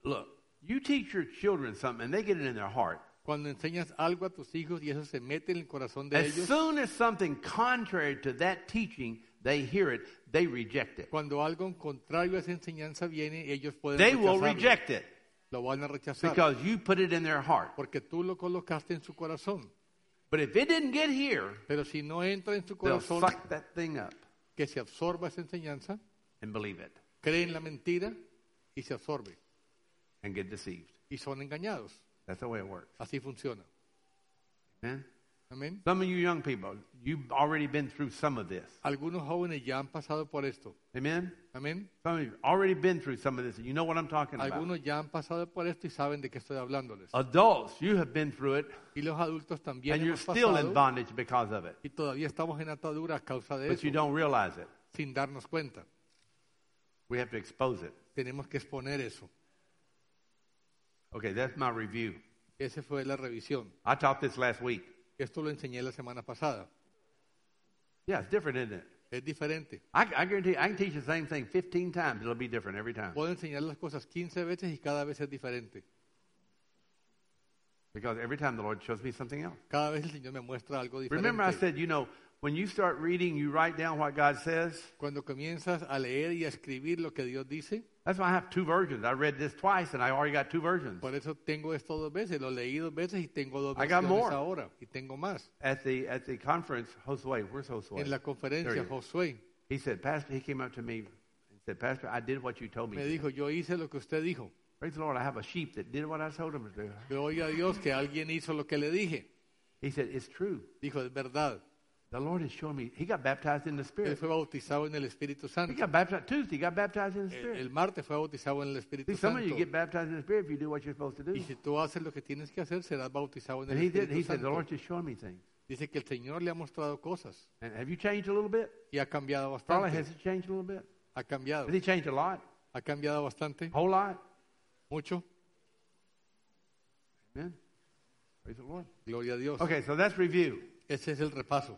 your children something and they get it in their heart, Cuando enseñas algo a tus hijos y eso se mete en el corazón de as ellos, soon as something contrary to that teaching, they hear it, they reject it. cuando algo en contrario a esa enseñanza viene, ellos pueden They will rechazarlo. reject it Lo van a rechazar because you put it in their heart. porque tú lo colocaste en su corazón. But if it didn't get here, Pero si no entra en su they'll corazón, suck that thing up que se absorba esa enseñanza, and believe it creen la mentira y se absorbe. and get deceived. Y son engañados. That's the way it works. Así funciona. Amen? Amén. Some of you young people, you've already been through some of this. Algunos jóvenes ya han pasado por esto. Amen? Amén. Some of you have already been through some of this. You know what I'm talking about. Algunos ya han pasado por esto y saben de qué estoy hablándoles. Adults, you have been through it, Y los adultos también and you're hemos still in pasado bondage because of it. y todavía estamos en atadura a causa de But eso, you don't realize it. sin darnos cuenta. We have to expose it. Tenemos que exponer eso. Okay, that's my review. Esa fue la revisión. I taught this last week. Esto lo enseñé la semana pasada. Yeah, it's different, isn't it? Es diferente. I guarantee I can teach the same thing 15 times. It'll be different every time. Puedo enseñar las cosas 15 veces y cada vez es diferente. Because every time the Lord shows me something else. Cada vez el Señor me muestra algo diferente. Remember I said, when you start reading, you write down what God says. Cuando comienzas a leer y a escribir lo que Dios dice, That's why I have two versions. I read this twice, and I already got two versions. por eso tengo esto 2 veces. Lo leí 2 veces y tengo 2 I got versiones more. ahora. Y tengo más. At the conference, Josue, where's Josue? En la There conferencia, he is. Josué He said, Pastor, he came up to me and said, Pastor, I did what you told me me to. dijo, yo hice lo que usted dijo. Praise the Lord, I have a sheep that did what I told him to do. Que oiga Dios que alguien hizo lo que le dije. He said, it's true. Dijo, es verdad. The Lord is showing me. He got baptized in the Él Spirit. fue bautizado en el Espíritu He Santo. got baptized Tuesday. He got baptized in the El Spirit. martes fue bautizado en el Espíritu See, some of you Santo. get baptized in the Spirit if you do what you're supposed to do. Y si tú haces lo que tienes que hacer, serás bautizado en And el he did. Espíritu He said, the Santo. Lord's just showing me things. Dice que el Señor le ha mostrado cosas And have you changed a little bit? y ha cambiado Charlie, has bastante. he changed a little bit? Ha cambiado. Has he changed a lot? Ha cambiado bastante. A whole lot? Mucho. Amen. Praise the Lord. Gloria a Dios. Okay, so that's review. Ese es el repaso.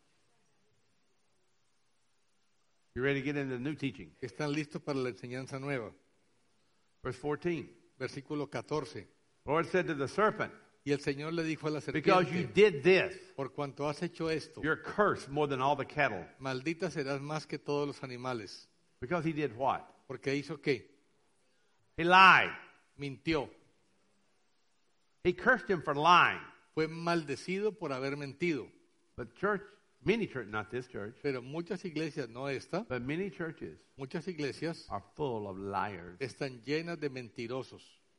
You ready to get into the new teaching? Están listos para la enseñanza nueva. Verse 14. Versículo 14. The Lord said to the serpent, Y el Señor le dijo a la because you serpiente, did this, por cuanto has hecho esto, you're cursed more than all the cattle. maldita serás más que todos los animales. Because he did what? Porque hizo qué? He lied. Mintió. He cursed him for lying. Fue maldecido por haber mentido. But many churches, not this church, Pero muchas iglesias, no esta, but many churches muchas iglesias are full of liars. están llenas de mentirosos.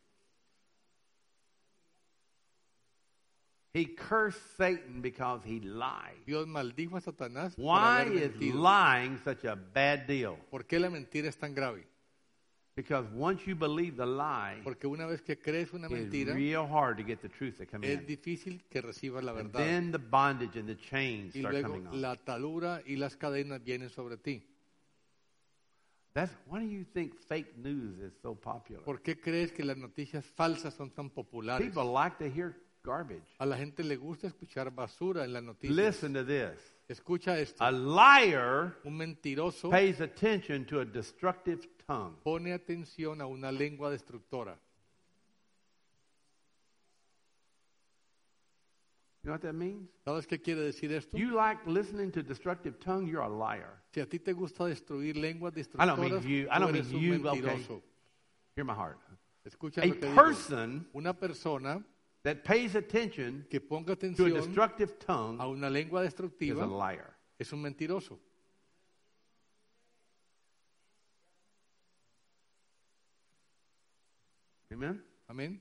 He cursed Satan because he lied. Dios maldijo a Satanás por Why haber is mentido. lying such a bad deal? ¿Por qué la mentira es tan grave? Because once you believe the lie, Porque una vez que crees una it's mentira, real hard to get the truth to come es in. difícil que recibas la And verdad. then the bondage and the chains Y start luego coming on. la atadura y las cadenas vienen sobre ti. Why do you think fake news is so popular? ¿Por qué crees que las noticias falsas son tan populares? People like to hear garbage. A la gente le gusta escuchar basura en las noticias. Listen to this. Escucha esto. A liar Un mentiroso pays attention to a destructive tongue. pone atención a una lengua destructora. You know what that means? ¿Sabes qué quiere decir esto? You like listening to destructive tongue, you're a liar. Si a ti te gusta destruir lenguas I don't mean destructoras, you. I tú don't eres mean un you. Okay. mentiroso. Hear my heart. Escucha A lo que digo. person Una persona that pays attention que ponga to a atención destructive a tongue una lengua is a destructiva liar. es un mentiroso. Amen? Amén.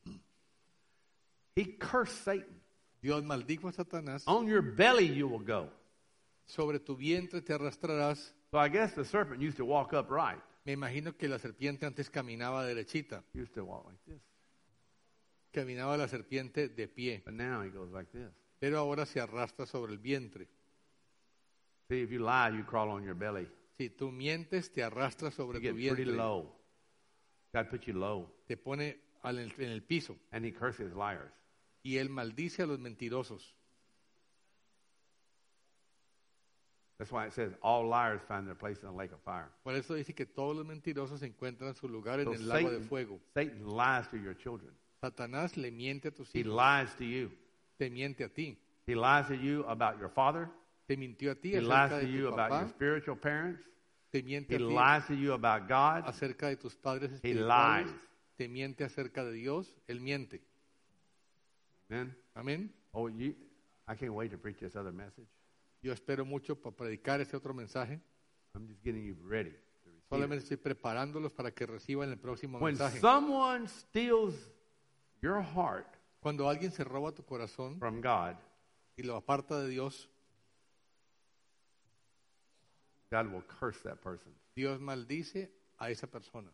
He cursed Satan. Dios maldijo a Satanás. On your belly you will go. Sobre tu vientre te arrastrarás. So I guess the serpent used to walk upright. Me imagino que la serpiente antes caminaba derechita. He used to walk like this. Caminaba la serpiente de pie. But now he goes like this. Pero ahora se arrastra sobre el vientre. See, if you lie, you crawl on your belly. Si tú mientes, te arrastra sobre You tu get pretty vientre. low. God put you low. Te pone en el piso. And he curses liars. y él maldice a los mentirosos. That's why it says all liars find their place in the lake of fire. Por eso dice que todos los mentirosos encuentran su lugar en So el lago de fuego. Satan lies to your children. Satanás le miente a tus He hijos, lies to you. te miente a ti, He lies to you about your father. te mintió a ti He lies acerca to de you tu about your papá, spiritual parents. te miente He a ti lies to you about God. acerca de tus padres He espirituales, lies. te miente acerca de Dios, él miente. Amen. Amén. Oh, I can't wait to preach this other message. Yo espero mucho para predicar este otro mensaje. I'm just getting you ready to receive Solamente it. estoy preparándolos para que reciban el próximo When mensaje. someone steals your heart Cuando alguien se roba tu corazón from God, y lo aparta de Dios, God will curse that person. Dios maldice a esa persona.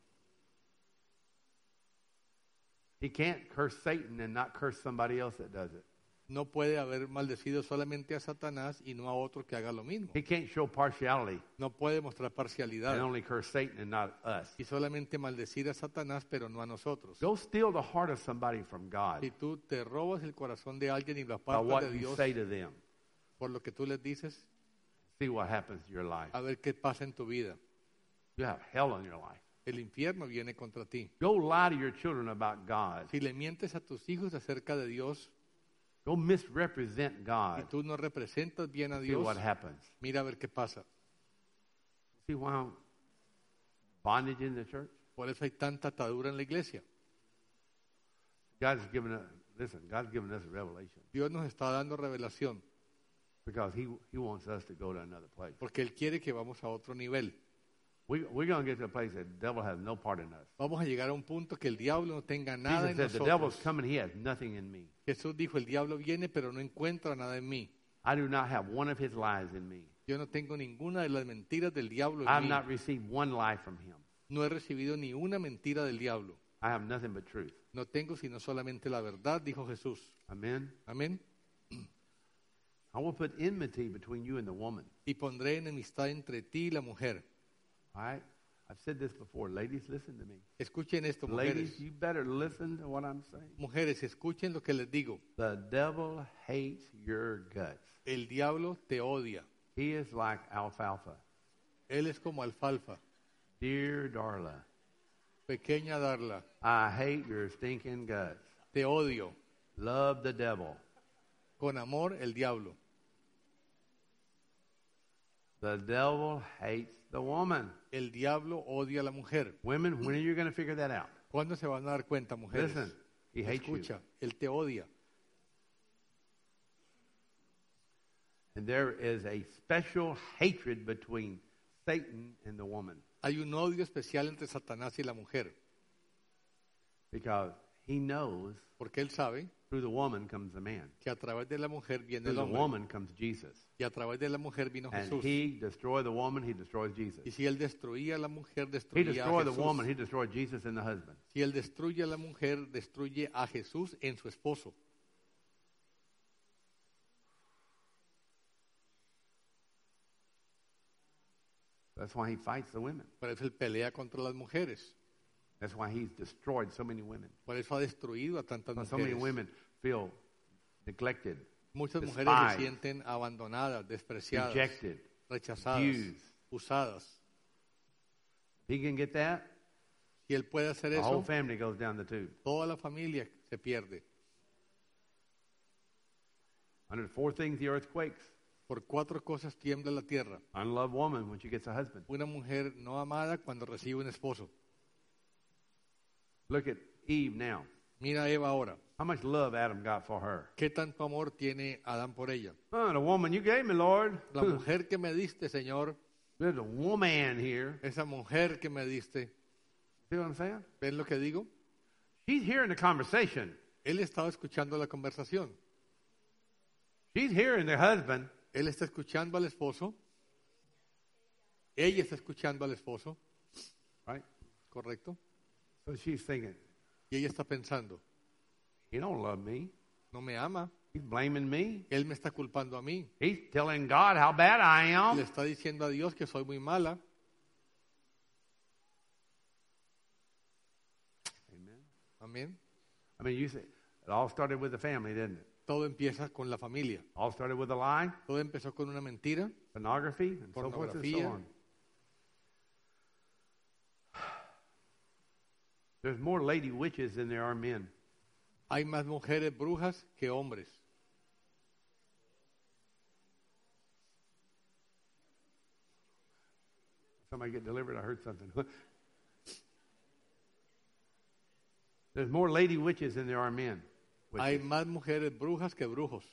He can't curse Satan and not curse somebody else that does it. No puede haber maldecido solamente a Satanás y no a otro que haga lo mismo. He can't show partiality No puede mostrar and parcialidad only curse Satan and not us. y solamente maldecir a Satanás, pero no a nosotros. Go steal the heart of somebody from God Si tú te robas el corazón de alguien y lo by apartas what de you Dios say to them. por lo que tú les dices, See what happens to your life. a ver qué pasa en tu vida. You have hell in your life. El infierno viene contra ti. Go lie to your children about God. Si le mientes a tus hijos acerca de Dios Go misrepresent y God. tú no representas bien a See Dios, what happens. mira a ver qué pasa. See why bondage in the church? Por eso hay tanta atadura en la iglesia. God's given us, listen, God's given us a revelation Dios nos está dando revelación because He wants us to go to another place. porque Él quiere que vamos a otro nivel. We're going to get to a place that the devil has no part in us. Vamos a llegar a un punto que el diablo no tenga nada Jesus en said, the devil's nosotros. coming, he has nothing in me. Jesús dijo, el diablo viene pero no encuentra nada en mí. I do not have one of his lies in me. Yo no tengo ninguna de las mentiras del diablo I en have mí. not received one lie from him. No he recibido ni una mentira del diablo. I have nothing but truth. No tengo sino solamente la verdad, dijo Jesús. Amen. Amén. I will put enmity between you and the woman. Y pondré enemistad entre ti y la mujer. All right? I've said this before. Ladies, listen to me. Escuchen esto, Ladies, mujeres. you better listen to what I'm saying. Mujeres, escuchen lo que les digo. The devil hates your guts. El diablo te odia. He is like alfalfa. Él es como alfalfa. Dear Darla, Pequeña Darla, I hate your stinking guts. te odio. Love the devil. Con amor, el diablo. The devil hates the woman. El diablo odia a la mujer. Women, when are you going to figure that out? ¿Cuándo se van a dar cuenta, mujeres? Listen, he hates you. Escucha, él te odia. And there is a special hatred between Satan and the woman Hay un odio especial entre Satanás y la mujer, because he knows porque él sabe through the woman comes the man. que a través de la mujer viene Through el the hombre woman comes Jesus. y a través de la mujer vino And Jesús. he destroyed the woman, he destroys Jesus. Y si él destruía a la mujer, He destruía a destroyed the Jesús. woman, he destroyed Jesus and the husband. Si él destruye a la mujer, destruye a Jesús en su esposo. That's why he fights the women. Por eso él pelea contra las mujeres. That's why he's destroyed so many women. Por eso ha destruido a tantas So many mujeres. women feel neglected, Muchas mujeres despised, se sienten abandonadas, despreciadas, rejected, rechazadas, abused. usadas. He can get that, Si él puede hacer the whole eso, family goes down the tube. toda la familia se pierde. Under four things the earth quakes. Por 4 cosas tiembla la tierra. Unloved woman when she gets a husband. Una mujer no amada cuando recibe un esposo. Look at Eve now. Mira a Eva ahora. How much love Adam got for her? ¿Qué tanto amor tiene Adán por ella? Oh, the woman you gave me, Lord. La mujer que me diste, Señor, There's a woman here. esa mujer que me diste, See what I'm saying? ¿ven lo que digo? She's hearing the conversation. Él estaba escuchando la conversación. She's hearing the husband. Él está escuchando al esposo. Ella está escuchando al esposo, Right? ¿correcto? So she's thinking, Y ella está pensando, he don't love me. no me ama, He's blaming me. él me está culpando a mí. He's telling God how bad I Le am. está diciendo a Dios que soy muy mala. Amen. Amén. I mean, you say, It all started with the family, didn't it? Todo empieza con la familia. All started with a lie, Todo empezó con una mentira, pornography, and so forth and so Pornografía. on. There's more lady witches than there are men. hay más mujeres brujas que hombres. Somebody get delivered? I heard something. There's more lady witches than there are men. Hay witches. más mujeres brujas que brujos.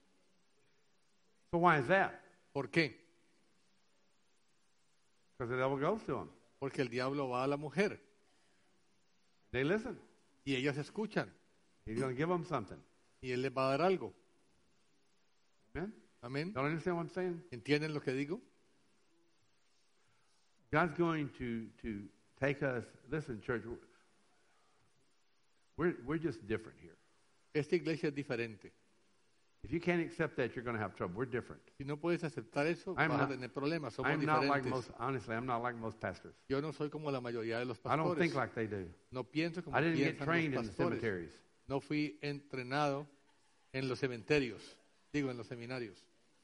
So why is that? ¿Por qué? Because the devil goes to them. Porque el diablo va a la mujer They listen. y ellas escuchan He's going to give them something. y él les va a dar algo. Amen? Amén. Don't understand what I'm saying? ¿Entienden lo que digo? God's going to take us. Listen, church, we're just different here. Esta iglesia es diferente. If you can't accept that, you're going to have trouble. We're different. Si no puedes aceptar eso, I'm vas not- a tener problemas. Somos I'm not like diferentes. most. Honestly, I'm not like most pastors. Yo no soy como la mayoría de los I don't pastores. think like they do. No pienso como I didn't get piensan trained in los the pastores. cemeteries. No fui entrenado en los cementerios, digo en los seminarios.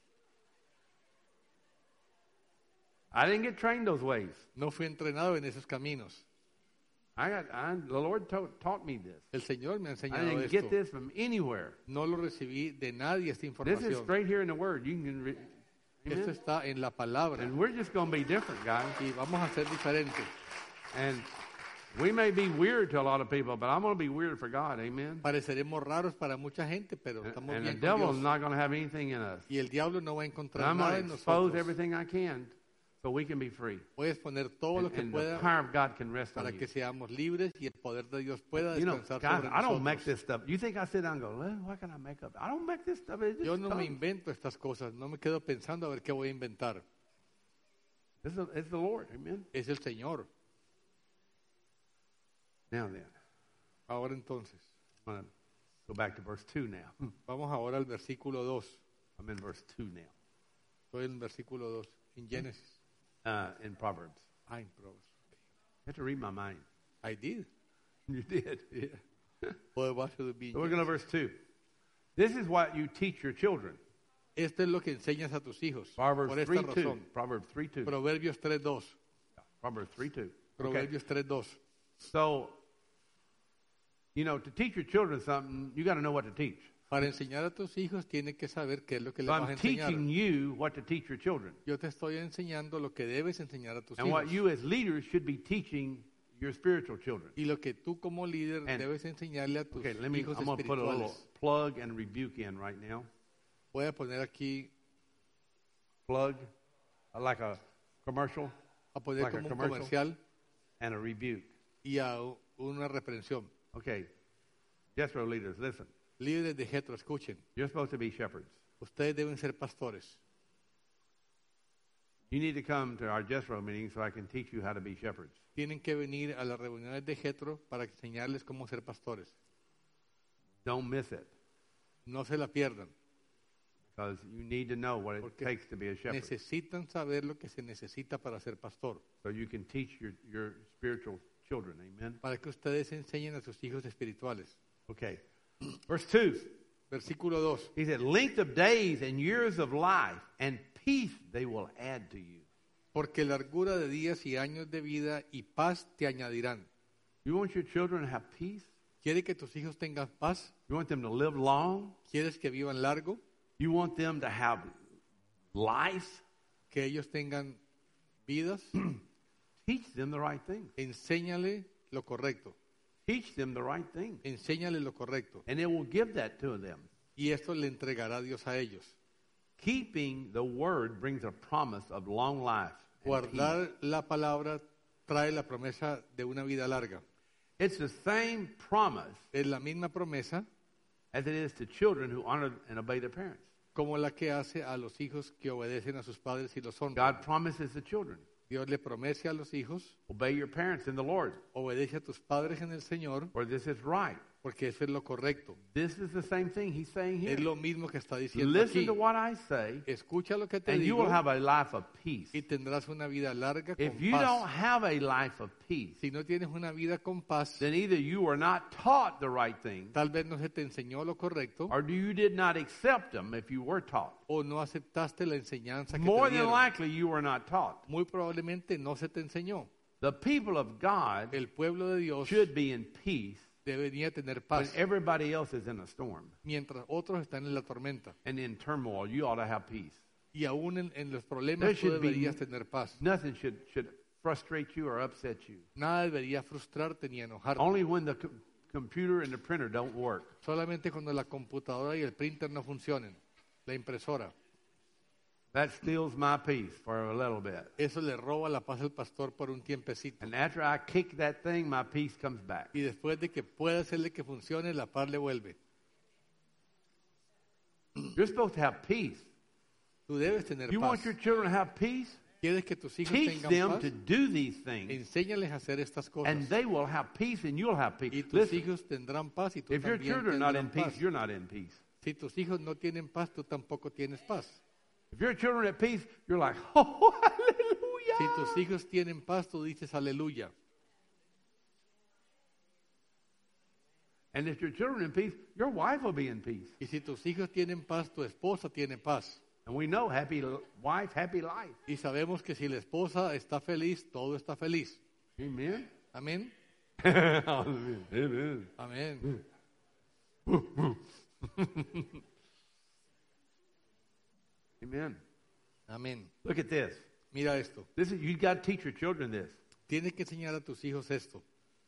I didn't get trained those ways. No fui entrenado en esos caminos. The Lord taught me this. El Señor me ha I enseñado didn't esto. get this from anywhere. No lo recibí de nadie esta This is información. straight here in the Word. You can read. Esto está en la palabra And we're just going to be different, guys. y vamos a ser diferentes. And we may be weird to a lot of people, but I'm going to be weird for God. Amen. Pareceremos raros para mucha gente, pero estamos And the bien con devil's Dios. not going to have anything in us. Y el diablo no va a And encontrar I'm nada going en to expose nosotros. everything I can so we can be free. Voy a exponer todo lo And, que and the pueda power of God can rest para on que you. seamos libres y el poder de Dios pueda You know, descansar guys, sobre I don't make nosotros. this stuff. You think I sit down and go, well, what can I make up? I don't make this stuff. It just Yo no me comes. invento estas cosas, no me quedo pensando a ver qué voy a inventar. It's the Lord. Amen. Es el Señor. Now then, Ahora entonces, I'm going to go back to verse 2 now. vamos ahora al versículo 2. I'm in verse 2 now, Estoy en el versículo 2, en Génesis. in Proverbs. En Proverbs. I have to read my mind. I did. You did. Yeah. Well, what should it be? So we're going to verse 2. This is what you teach your children. Esto es lo que enseñas a tus hijos. Proverbs Por esta 3:2. razón. Proverbs 3:2. Proverbios 3.2. Proverbs 3:2. Okay. Proverbios 3.2. So, you know, to teach your children something, you got to know what to teach. Para enseñar a tus hijos tienes que saber qué es lo que les So vas a I'm enseñar. teaching you what to teach your children. Yo te estoy enseñando lo que debes enseñar a tus And hijos. what you as leaders should be teaching your spiritual children. Y lo que tú como líder And- debes enseñarle a tus Okay, hijos I'm going to put a little espirituales. plug and rebuke in right now. Voy a poner aquí, Plug, like a commercial, a poner Like a como un commercial. comercial and a rebuke. y a una reprensión. Okay, Jethro leaders, listen. Líderes de Jetro, escuchen. You're supposed to be shepherds. Ustedes deben ser pastores. You need to come to our Jethro meeting so I can teach you how to be shepherds. Tienen que venir a las reuniones de Jetro para enseñarles cómo ser pastores. Don't miss it, No se la pierdan, because you need to know what it Porque takes to be a shepherd, necesitan saber lo que se necesita para ser pastor, so you can teach your spiritual children. Amen. para que ustedes enseñen a sus hijos espirituales. Okay, verse 2. Versículo 2. He said, "Length of days and years of life and peace they will add to you." Porque largura de días y años de vida y paz te añadirán. You want your children to have peace? ¿Quiere que tus hijos tengan paz? You want them to live long? ¿Quieres que vivan largo? You want them to have life? ¿Que ellos tengan vidas? Teach them the right thing. Enséñale lo correcto. Teach them the right thing. Enséñale lo correcto. And it will give that to them. Y esto le entregará Dios a ellos. Keeping the word brings a promise of long life. and peace. Guardar la palabra trae la promesa de una vida larga. It's the same promise Es la misma promesa as it is to children who honor and obey their parents. como la que hace a los hijos que obedecen a sus padres y los honran. God promises the children, Dios le promete a los hijos, obey your parents in the Lord, obedece a tus padres en el Señor, for this is right. porque eso es lo correcto. This is the same thing he's saying here. Es lo mismo que está diciendo Listen aquí. to what I say, Escucha lo que te and you digo will have a life of peace. y tendrás una vida larga If con you don't paz. have a life of peace, Si no tienes una vida con paz, then either you are not taught the right thing, tal vez no se te enseñó lo correcto or you did not accept them if you were taught. o no aceptaste la enseñanza que More te than dieron. likely, you were not taught. Muy probablemente no se te enseñó. The people of God El pueblo de Dios should be in peace debería tener when paz, everybody else is in a storm mientras otros están en la tormenta. and in turmoil. You ought to have peace. Y aún en los There problemas tú should be- deberías tener paz. Nothing should frustrate you or upset you. Nada debería frustrarte ni enojarte. Only when the computer and the printer don't work. Solamente cuando la computadora y el printer no funcionen, la impresora. That steals my peace for a little bit. Eso le roba la paz al pastor por un tiempecito. And after I kick that thing, my peace comes back. Y después de que pueda hacerle que funcione, la paz le vuelve. You're supposed to have peace. Tú debes tener You paz. want your children to have peace? ¿Quieres que tus hijos Teach tengan them paz? to do these things, Enséñales a hacer estas cosas. and they will have peace, and you'll have peace. Y tus Listen, hijos tendrán paz y tú if your también children are not in tendrás peace, paz. you're not in peace. Si tus hijos no tienen paz, tú tampoco tienes paz. If your children are at peace, you're like, oh, Si hallelujah. tus hijos tienen paz, tú dices aleluya. And if your children are in peace, your wife will be in peace. Y si tus hijos tienen paz, tu esposa tiene paz. And we know happy wife, happy life. Y sabemos que si la esposa está feliz, todo está feliz. Amen. Amén. Amen. Amén. Amen. Amén. Look at this. Mira esto. This is you got to teach your children this. Tienes que enseñar a tus hijos esto.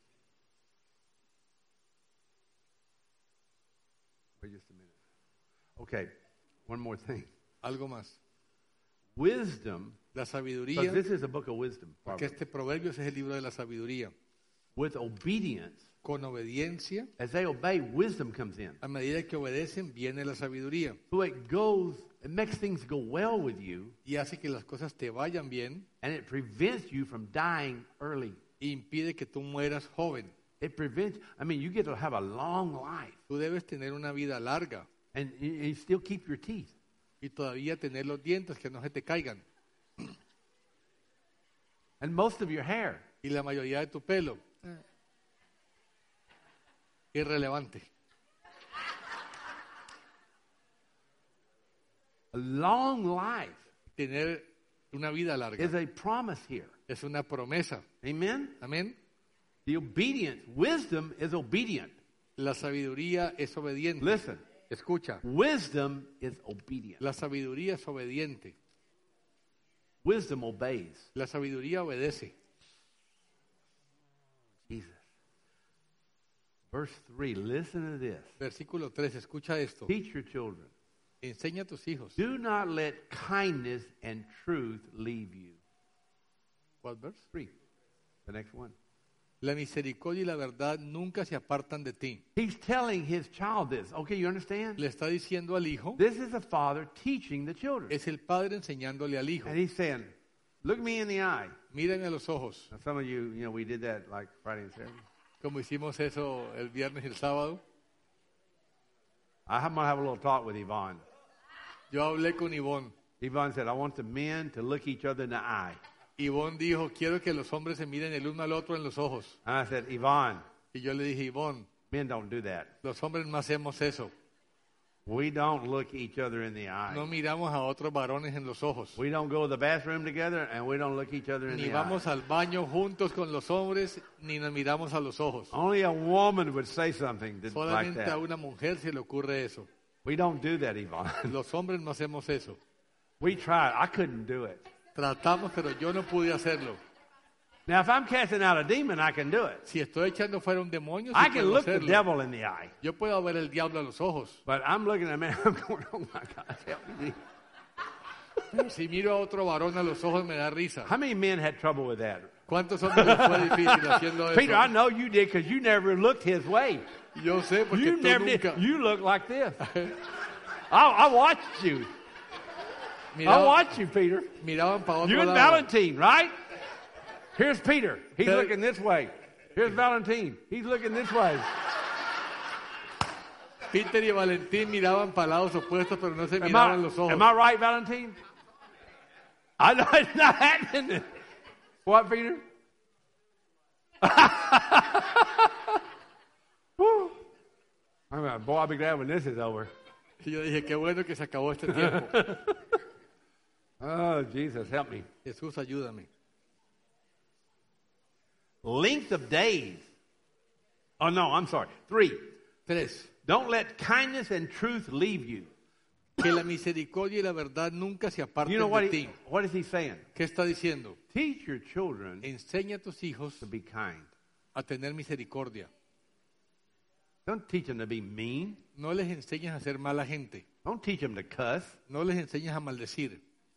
Wait just a minute. Okay, one more thing. Algo más. Wisdom, La because sabiduría, this is a book of wisdom. porque Proverbs. este Proverbios es el libro de la sabiduría. With obedience, Con obediencia, as they obey, wisdom comes in. a medida que obedecen, viene la sabiduría. So it makes things go well with you, Y hace que las cosas te vayan bien and it prevents you from dying early. e impide que tú mueras joven. It prevents, you get to have a long life, Tú debes tener una vida larga and you still keep your teeth. y todavía tener los dientes que no se te caigan. And most of your hair. Y la mayoría de tu pelo. Irrelevante. A long life Tener una vida larga is a promise here. es una promesa. Amen? Amén. The obedience, wisdom is obedient. La sabiduría es obediente. Listen, Escucha. wisdom is obedient. La sabiduría es obediente. Wisdom obeys. La sabiduría obedece. Jesus. Verse 3, listen to this. Versículo 3. Escucha esto. Teach your children. Enseña a tus hijos. Do not let kindness and truth leave you. ¿Cuál verso? 3, the next one. La misericordia y la verdad nunca se apartan de ti. He's telling his child this. Okay, you understand? Le está diciendo al hijo. This is a father teaching the children. Es el padre enseñándole al hijo. And he's saying, look me in the eye. Mírame a los ojos. Now, some of you, we did that like Friday and Saturday. Como hicimos eso el viernes y el sábado. I'm going to have a little talk with Yvonne. Yo hablé con Ivonne. Yvonne said, I want the men to look each other in the eye. Ivonne dijo, quiero que los hombres se miren el uno al otro en los ojos. And I said, Yvonne, Y yo le dije, Ivonne, men don't do that. los hombres no hacemos eso. We don't look each other in the eye. No miramos a otros varones en los ojos. We don't go to the bathroom together, and we don't look each other in Ni the vamos eye. al baño juntos con los hombres, ni nos miramos a los ojos. Only a woman would say something like Solamente a that. una mujer se le ocurre eso. We don't do that, Yvonne. Los hombres no hacemos eso. We tried. I couldn't do it. Tratamos, pero yo no pude hacerlo. Now, if I'm casting out a demon, I can do it. Si estoy echando fuera un demonio, sí I can puedo look the hacerlo. devil in the eye. Yo puedo ver el diablo a los ojos. But I'm looking at a man, I'm going, oh my God, help me. Si miro a otro varón a los ojos me da risa. How many men had trouble with that? ¿Cuántos hombres les fue difícil haciendo eso? Peter, I know you did because you never looked his way. Yo sé porque You tú never nunca. did. You look like this. I watched you. I Miraban, watched you, Peter. miraban para You otro and lado. Valentine, right? Here's Peter. He's Pero- looking this way. Here's Valentine. He's looking this way. Peter y Valentín miraban para lados opuestos, pero no se Am miraban los ojos. am I right, Valentine? I know it's not happening. What, Peter? Woo. Boy, I'll be glad when this is over. Y yo dije, qué bueno que se acabó este tiempo. Oh, Jesus, help me. Jesús, ayúdame. Length of days. Oh, no, I'm sorry. 3. 3. Don't let kindness and truth leave you. Que la misericordia y la verdad nunca se aparten You know de ti. what is he saying? ¿Qué está diciendo? Teach your children Enseña a tus hijos to be kind. a tener misericordia. Don't teach them to be mean. No les enseñes a ser mala gente. Don't teach them to cuss. No les enseñes a maldecir.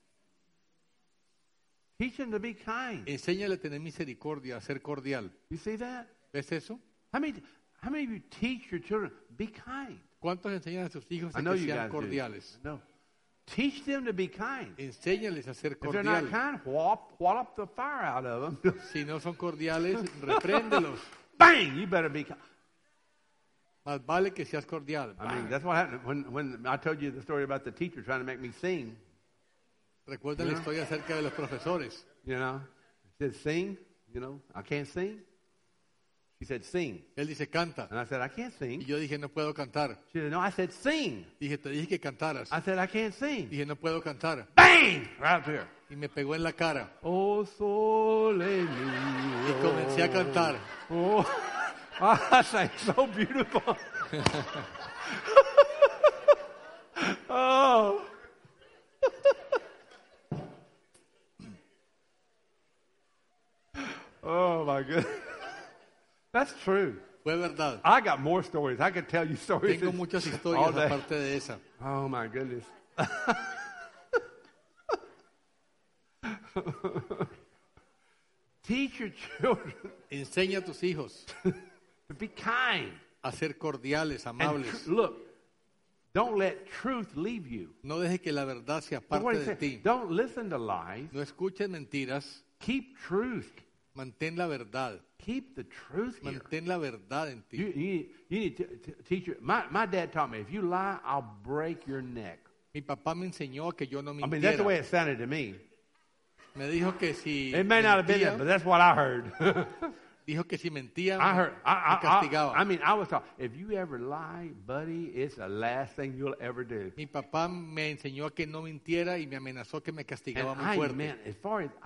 Teach them to be kind. Enséñale a tener misericordia, a ser cordial. You see that? ¿Ves eso? How many of you teach your children be kind? ¿Cuántos enseñan a sus hijos I a know que you sean guys cordiales? do. No. Teach them to be kind. Enséñales a ser If they're not cordial. kind, whop the fire out of them. Si no son cordiales, repréndelos. Bang! You better be kind. Más vale que seas cordial. I mean, that's what happened when I told you the story about the teacher trying to make me sing. Recuerda la historia acerca de los profesores. You know, he said, sing. You know, I can't sing. She said, sing. Él dice, canta. And I said, I can't Y sing. yo dije, no puedo cantar. She said, no, I said, sing. Dije, te dije que cantaras. I said, I can't sing. Dije, no puedo cantar. Bang! Right up here. Y me pegó en la cara. Oh, sole Y mio. comencé a cantar. Oh, I sang so beautiful. Oh. Oh, my goodness. That's true. Fue verdad. I got more stories. I could tell you stories Tengo muchas all historias day. aparte de esa. Oh, my goodness. Teach your children Enseña a tus hijos to be kind. a ser cordiales, And amables. look, don't let truth leave you. No deje que la verdad se That's what aparte he de said. ti. Don't listen to lies. No escuches mentiras. Keep truth. Mantén la verdad. Keep the truth here. Mantén la verdad en ti. You need to teach your. My dad taught me, if you lie, I'll break your neck. Mi papá me enseñó a que yo no I mean, that's the way mintiera. it sounded to me. Me dijo que si It may not have been that, but mentía, that's what I heard. dijo que si mentía, I heard. me castigaba. I mean, I was taught, if you ever lie, buddy, it's the last thing you'll ever do. Mi papá me enseñó a que no mintiera y me amenazó que me castigaba And muy fuerte. man, as far as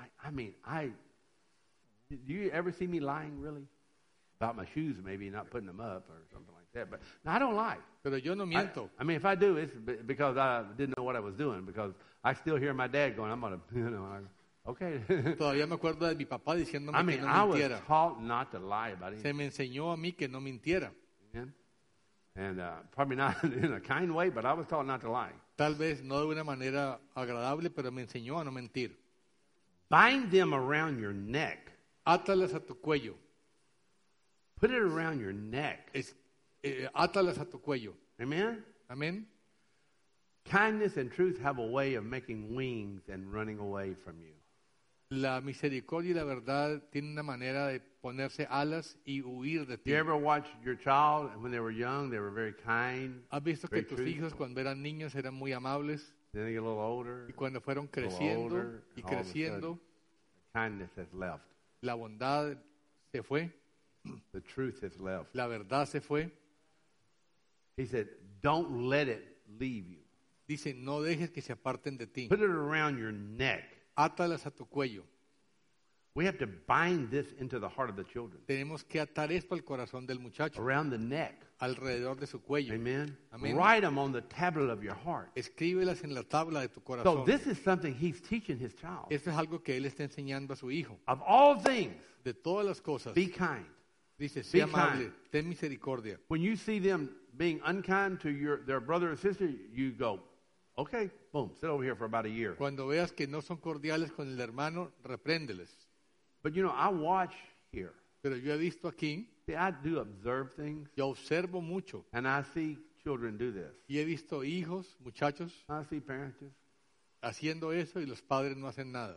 do you ever see me lying really about my shoes? Maybe not putting them up or something like that. But no, I don't lie. Pero yo no miento. I mean, if I do, it's because I didn't know what I was doing. Because I still hear my dad going, "I'm gonna," okay. Todavía me acuerdo de mi papá diciéndome I mean, que no I was mintiera. taught not to lie about Se anything. me enseñó a mí que no mintiera. Amen? And probably not in a kind way, but I was taught not to lie. Tal vez no de una manera agradable, pero me enseñó a no mentir. Bind them around your neck. Átalas a tu cuello. Put it around your neck. Átalas a tu cuello. Amen? Amén. Kindness and truth have a way of making wings and running away from you. La misericordia y la verdad tienen una manera de ponerse alas y huir de ti. You ever watch your child when they were young? They were very kind. ¿Has visto que very tus hijos truthful. cuando eran niños eran muy amables Then they get a little older. y cuando fueron little creciendo older, y all of a creciendo, Kindness has left. la bondad se fue, The truth has left. la verdad se fue? He said, don't let it leave you. Dice, no dejes que se aparten de ti. Put it around your neck. Átalas a tu cuello. We have to bind this into the heart of the children. Tenemos que atar esto al corazón del muchacho, Around the neck. alrededor de su cuello. Amen. Amén. Write them on the tablet of your heart. Escríbelas en la tabla de tu So corazón. this is something he's teaching his child. Esto es algo que él está enseñando a su hijo. Of all things, De todas las cosas, be kind. dice, be sé amable, kind. ten misericordia. When you see them being unkind to their brother or sister, you go, okay, boom, sit over here for about a year. Cuando veas que no son cordiales con el hermano, repréndeles. But you know, I watch here. Pero yo he visto aquí, See, I do observe things, yo observo mucho and I see children do this. y he visto hijos, muchachos, I see parents just, haciendo eso y los padres no hacen nada.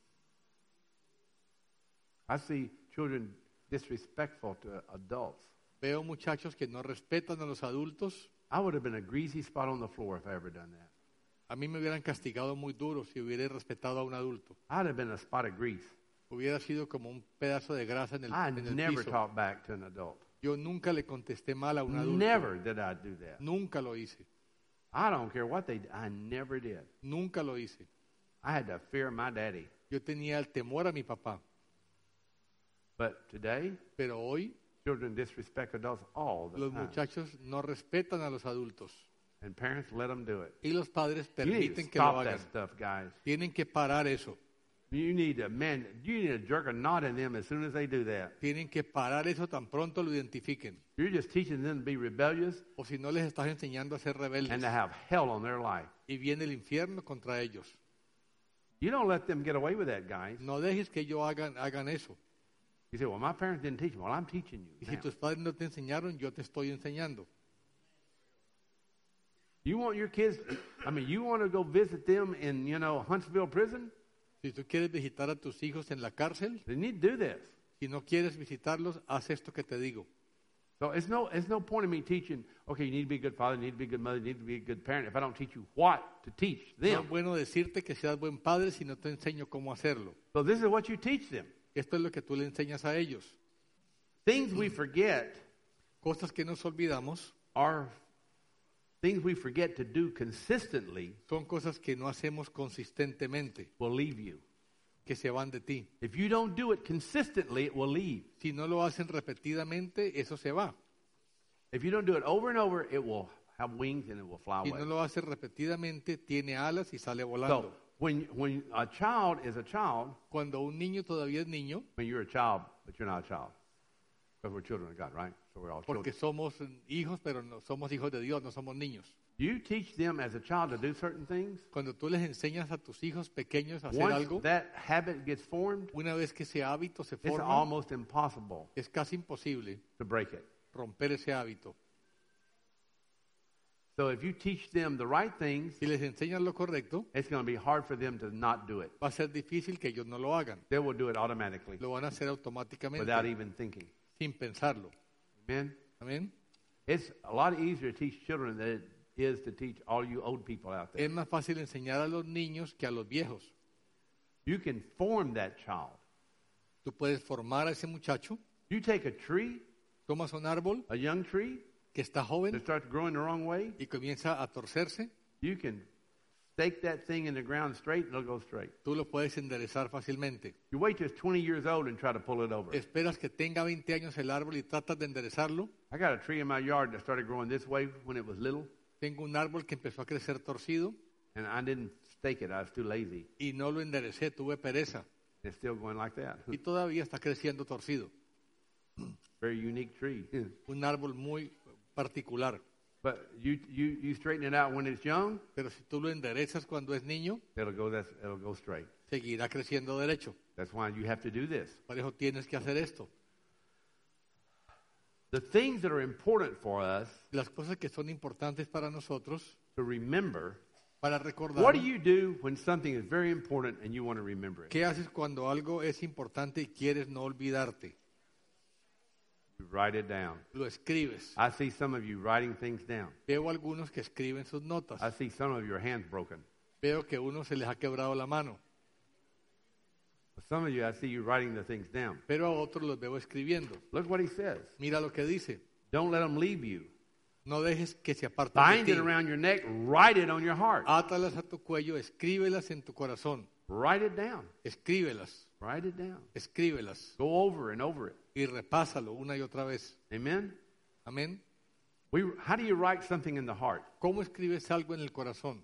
I see children disrespectful to adults. Veo muchachos que no respetan a los adultos I would have been a greasy spot on the floor if I ever done that. A mí me hubieran castigado muy duro si hubiera respetado a un adulto. I'd have been a spot of grease. Hubiera sido como un pedazo de grasa en I el never piso. talked back to an adult. Yo nunca le contesté mal a un adulto. Never did I do that. Nunca lo hice. I don't care what they did. I never did. Nunca lo hice. I had to fear my daddy. Yo tenía el temor a mi papá. But today, Pero hoy children disrespect adults all the los time. muchachos no respetan a los adultos. And parents let them do it. Y los padres You need to permiten que lo stop that hagan. stuff, guys. Tienen que parar eso. You need to jerk a knot in them as soon as they do that. Tienen que parar eso tan pronto lo identifiquen. You're just teaching them to be rebellious O si no les estás enseñando a ser and rebeldes. to have hell on their life. Y viene el infierno contra ellos. You don't let them get away with that, guys. No dejes que ellos hagan eso. You say, well, my parents didn't teach me. Well, I'm teaching you. Y si now. tus padres no te enseñaron, yo te estoy enseñando. You want your kids, you want to go visit them in, Huntsville prison? Si tú quieres visitar a tus hijos en la cárcel, They need to do this. si no quieres visitarlos, haz esto que te digo. So it's no point in me teaching, okay, you need to be a good father, you need to be a good mother, you need to be a good parent if I don't teach you what to teach No them. es bueno decirte que seas buen padre si no te enseño cómo hacerlo. So this is what you teach them. Esto es lo que tú le enseñas a ellos. Things we forget Cosas que nos olvidamos are things we forget to do consistently son cosas que no hacemos consistentemente, will leave you. que se van de ti. If you don't do it consistently, it will leave. Si no lo hacen repetidamente, eso se va. If you don't do it over and over, it will have wings and it will fly Si away. no lo haces repetidamente, tiene alas y sale So volando. when a child is a child, Cuando un niño todavía es niño, you're a child, but you're not a child. Because we're children of God, right? So we're all porque children. somos hijos, pero no somos hijos de Dios, no somos niños. You teach them as a child to do certain things. Cuando tú les enseñas a tus hijos pequeños a hacer Once algo, that habit gets formed, una vez que ese hábito se it's forma, almost impossible es casi imposible to break it. romper ese hábito. So if you teach them the right things, Si les enseñas lo correcto, it's going to be hard for them to not do it. va a ser difícil que ellos no lo hagan. They will do it automatically Lo van a hacer automáticamente, without even thinking. sin pensarlo. Amen? Amén. It's a lot easier to teach children than it is to teach all you old people out there. Es más fácil enseñar a los niños que a los viejos. You can form that child. Tú puedes formar a ese muchacho, You take a tree, tomas un árbol a young tree, que está that joven starts growing the wrong way, y comienza a torcerse, you can stake that thing in the ground straight and it'll go straight. tú lo puedes enderezar fácilmente. You wait till it's 20 years old and try to pull it over. Esperas que tenga 20 años el árbol y tratas de enderezarlo. I got a tree in my yard that started growing this way when it was little, Tengo un árbol que empezó a crecer torcido and I didn't stake it. I was too lazy. y no lo enderecé, tuve pereza. It's still going like that. Y todavía está creciendo torcido. Very unique tree. Un árbol muy particular. But you straighten it out when it's young, Pero si tú lo enderezas cuando es niño, it'll go straight. seguirá creciendo derecho. That's why you have to do this. Por eso tienes que hacer esto. The things that are important for us Las cosas que son importantes para nosotros, to remember. para recordar. What do you do when something is very important and you want to remember it? ¿Qué haces cuando algo es importante y quieres no olvidarte? You write it down. Lo escribes. I see some of you writing things down. Veo algunos que escriben sus notas. I see some of your hands broken. Veo que a uno se les ha quebrado la mano, But some of you, I see you writing the things down. pero a otros los veo escribiendo. Look what he says. Mira lo que dice. Don't let them leave you. No dejes que se aparten Bind de it ti. around your neck. Write it on your heart. Átalas a tu cuello, escríbelas en tu corazón. Write it down. Escríbelas, Write it down. escríbelas. Go over and over it. Y repásalo una y otra vez. Amen? Amén. How do you write something in the heart? ¿Cómo escribes algo en el corazón?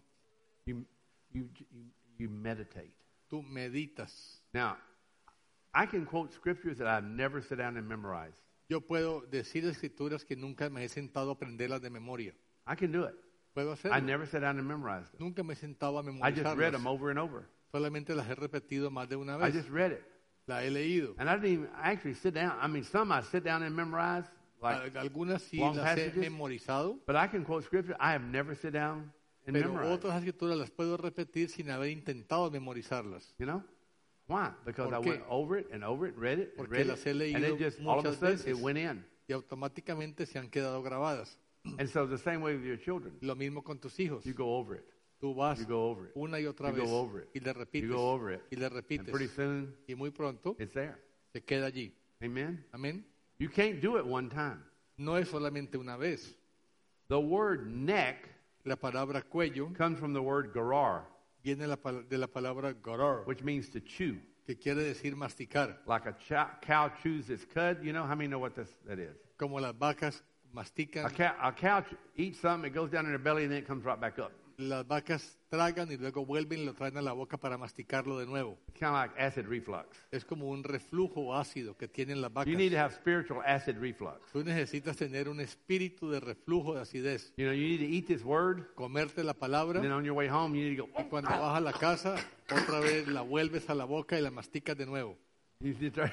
You meditate. Tú meditas. Now, I can quote scriptures that I've never sat down and memorized. Yo puedo decir escrituras que nunca me he sentado a aprenderlas de memoria. I can do it. Puedo I hacerlo. never sat down and memorized them. Nunca me he sentado a I just read them memorizarlas. over and over. Solamente las he repetido más de una I vez. just read it. La he leído. And I didn't even actually sit down. Some I sit down and memorize, like, Algunas sí long las he passages. memorizado, but I can quote scripture. I have never sit down and pero memorize. otras escrituras las puedo repetir sin haber intentado memorizarlas. You know? Why? Because ¿Por I qué? went over it and over it, read it, and Porque read las he it, and leído it just all of a muchas sudden veces. it went in. Y automáticamente se han quedado grabadas. And so the same way with your children. Lo mismo con tus hijos. You go over it. Tú vas You go over it. una y otra You vez go over it. y le repites You go over it. y le And repites pretty soon, y muy pronto it's there. se queda allí. Amen? Amén. You can't do it one time. No es solamente una vez. The word neck La palabra cuello comes from the word garar, viene de la palabra garar, which means to chew. que quiere decir masticar. Like a cow chews its cud. You know, how many know what that is? Como las vacas mastican, A cow eats something, it goes down in her belly, and then it comes right back up. las vacas tragan y luego vuelven y lo traen a la boca para masticarlo de nuevo. It's kind of like acid reflux. Es como un reflujo ácido que tienen las vacas. You need to have spiritual acid reflux. Tú necesitas tener un espíritu de reflujo de acidez. You know, you need to eat this word, Comerte la palabra and then on your way home, you need to go. y cuando vas a la casa, otra vez la vuelves a la boca y la masticas de nuevo. You need to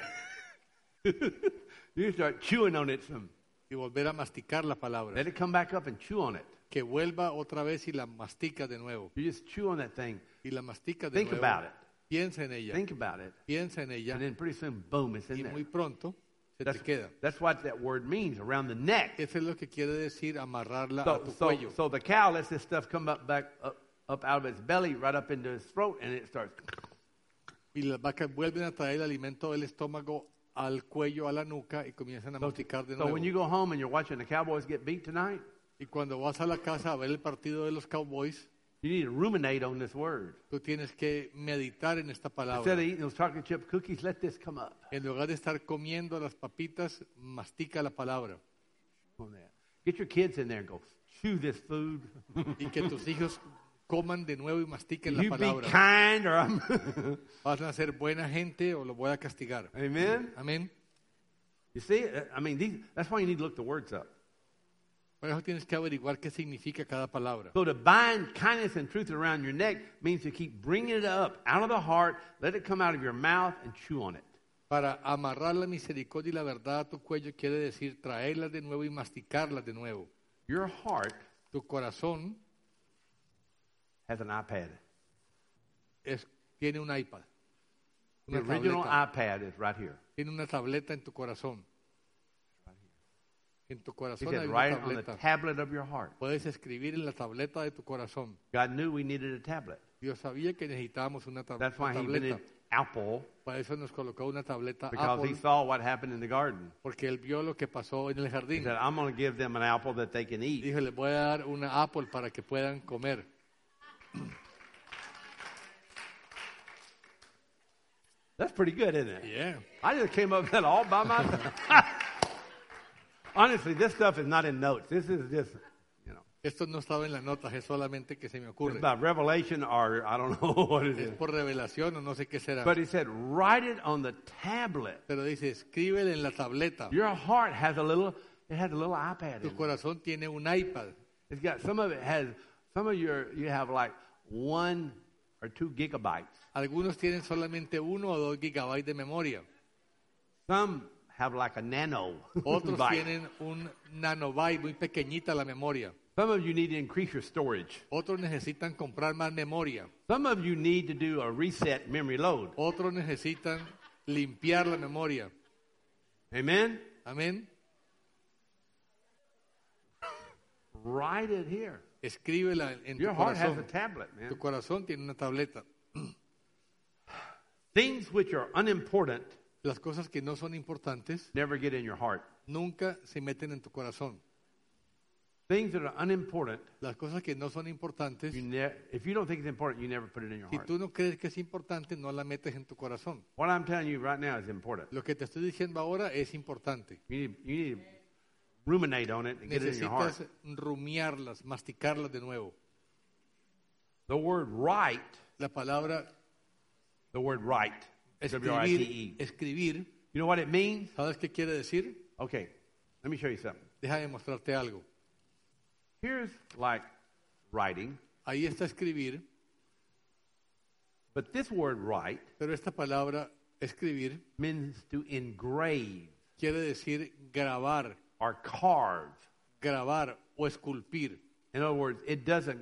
start chewing on it some. Y volver a masticar la palabra. Let it come back up and chew on it. Que vuelva otra vez y la masticas de nuevo. You just chew on that thing. Y la masticas de Think nuevo. about it. Piensa en ella. Think about it. Piensa en ella. And then pretty soon, boom, it's in Y there. muy pronto se te queda. That's what that word means, around the neck. Eso es lo que quiere decir amarrarla a tu So cuello. the cow lets this stuff come up out of its belly, right up into its throat, and it starts. Y las vacas vuelven a traer el alimento del estómago al cuello, a la nuca y comienzan a masticar de So nuevo. when you go home and you're watching the Cowboys get beat tonight, Y cuando vas a la casa a ver el partido de los Cowboys, you need to ruminate on this word. tú tienes que meditar en esta Instead palabra. of eating those chocolate chip cookies, let this come up. En lugar de estar comiendo las papitas, mastica la palabra. On that. Get your kids in there and go, chew this food. Y que tus hijos coman de nuevo y mastiquen la You be palabra. kind or I'm... ¿Vas a ser buena gente o lo voy a castigar? Amen? Amén. You see, I mean, that's why you need to look the words up. Por eso tienes que averiguar qué significa cada palabra. So to bind kindness and truth around your neck means to keep bringing it up out of the heart, let it come out of your mouth, and chew on it. Para amarrar la misericordia y la verdad a tu cuello quiere decir traerlas de nuevo y masticarlas de nuevo. Your heart Tu corazón has an iPad. tiene un iPad. The Una original tableta. iPad is right here. Tiene una tableta en tu corazón. En tu He corazón said, hay una write it on the tableta. tablet of your heart. Puedes escribir en la tableta de tu corazón. God knew we needed a tablet. Dios sabía que necesitábamos una That's why he tableta. invented Apple, Para eso nos colocó una tableta because he Apple, saw what happened in the garden. porque él vio lo que pasó en el He jardín. said, I'm going to give them an apple that they can eat. Dijo, les voy a dar una Apple para que puedan comer. That's pretty good, isn't it? Yeah. I just came up with that all by myself. Honestly, this stuff is not in notes. This is just, you know, Esto no estaba en las notas, es solamente que se me it's ocurre. about revelation or I don't know what it Es is. por revelación o no sé qué será. But he said, write it on the tablet. Pero dice, escríbele en la tableta. Your heart has a little iPad Tu in it. corazón tiene un iPad. It's got, you have like 1 or 2 gigabytes. Algunos tienen solamente 1 o 2 gigabytes de memoria. Some have like a nano Otros byte. tienen un nanobyte, muy pequeñita la memoria. Some of you need to increase your storage. Otros necesitan comprar más memoria. Some of you need to do a reset memory load. Otros necesitan limpiar la memoria. Amen? Amén. Write it here. Escríbela en tu Your heart has a corazón. tablet, Tu man. corazón tiene una tableta. Things which are unimportant Las cosas que no son importantes never get in your heart. nunca se meten en tu corazón. Things that are unimportant, Las cosas que no son importantes, if you don't think it's important, you never put it in your si heart. tú no crees que es importante, no la metes en tu corazón. What I'm telling you right now is important. Lo que te estoy diciendo ahora es importante. You need to ruminate on it and get it in your heart. Necesitas rumiarlas, masticarlas de nuevo. The word write, La palabra W-R-I-T-E. escribir, You know what it means? ¿sabes qué quiere decir? Okay, let me show you something. Déjame mostrarte algo. Here's like writing, Ahí está escribir, but this word write pero esta palabra escribir means to engrave quiere decir grabar, or carve. grabar o esculpir. In other words, it doesn't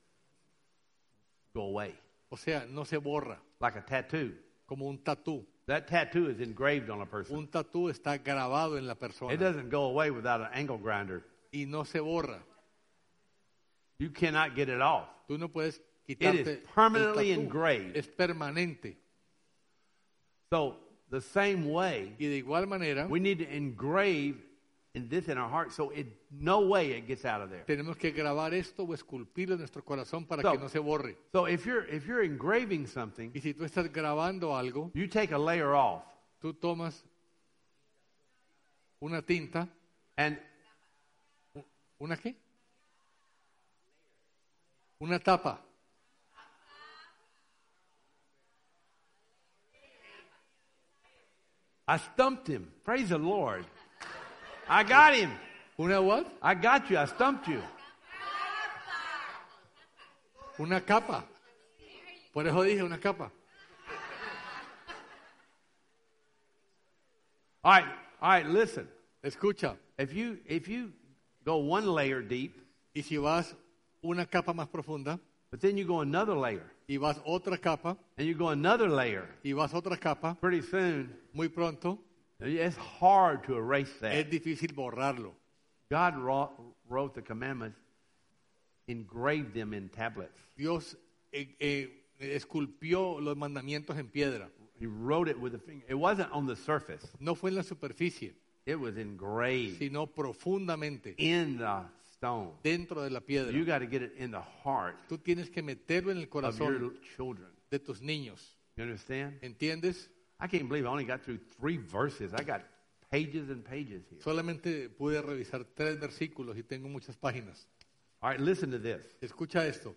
go away O sea, no se borra, like a tattoo. como un tatú. That tattoo is engraved on a person. Un tatú está grabado en la persona It doesn't go away without an angle grinder. y no se borra. You cannot get it off. Tú no puedes It quitarte is permanently el tatú. engraved. Es permanente. So the same way, Y de igual manera, we need to engrave this in our heart, so no way it gets out of there. tenemos que grabar esto o esculpirlo en nuestro corazón para So- que no se borre. So if you're engraving something, Y si tú estás grabando algo, you take a layer off, tú tomas una tinta, and ¿una qué? Una tapa. I stumped him. Praise the Lord. I got him. ¿Una what? I got you. I stumped you. Una capa. Por eso dije una capa. All right, listen. Escucha. If you go one layer deep, Y si vas una capa más profunda, but then you go another layer, y vas otra capa, and you go another layer, y vas otra capa, pretty soon, muy pronto, it's hard to erase es that. difícil borrarlo. God wrote the commandments, engraved them in tablets. Dios esculpió los mandamientos en piedra. He wrote it with a finger. It wasn't on the surface. No fue en la superficie, It was engraved sino profundamente in the stone. dentro de la piedra. You got to get it in the heart Tú tienes que meterlo en el of corazón your children. de tus niños. You understand? ¿Entiendes? I can't believe I only got through 3 verses. I got pages and pages here. Solamente pude revisar 3 versículos y tengo muchas páginas. All right, listen to this. Escucha esto.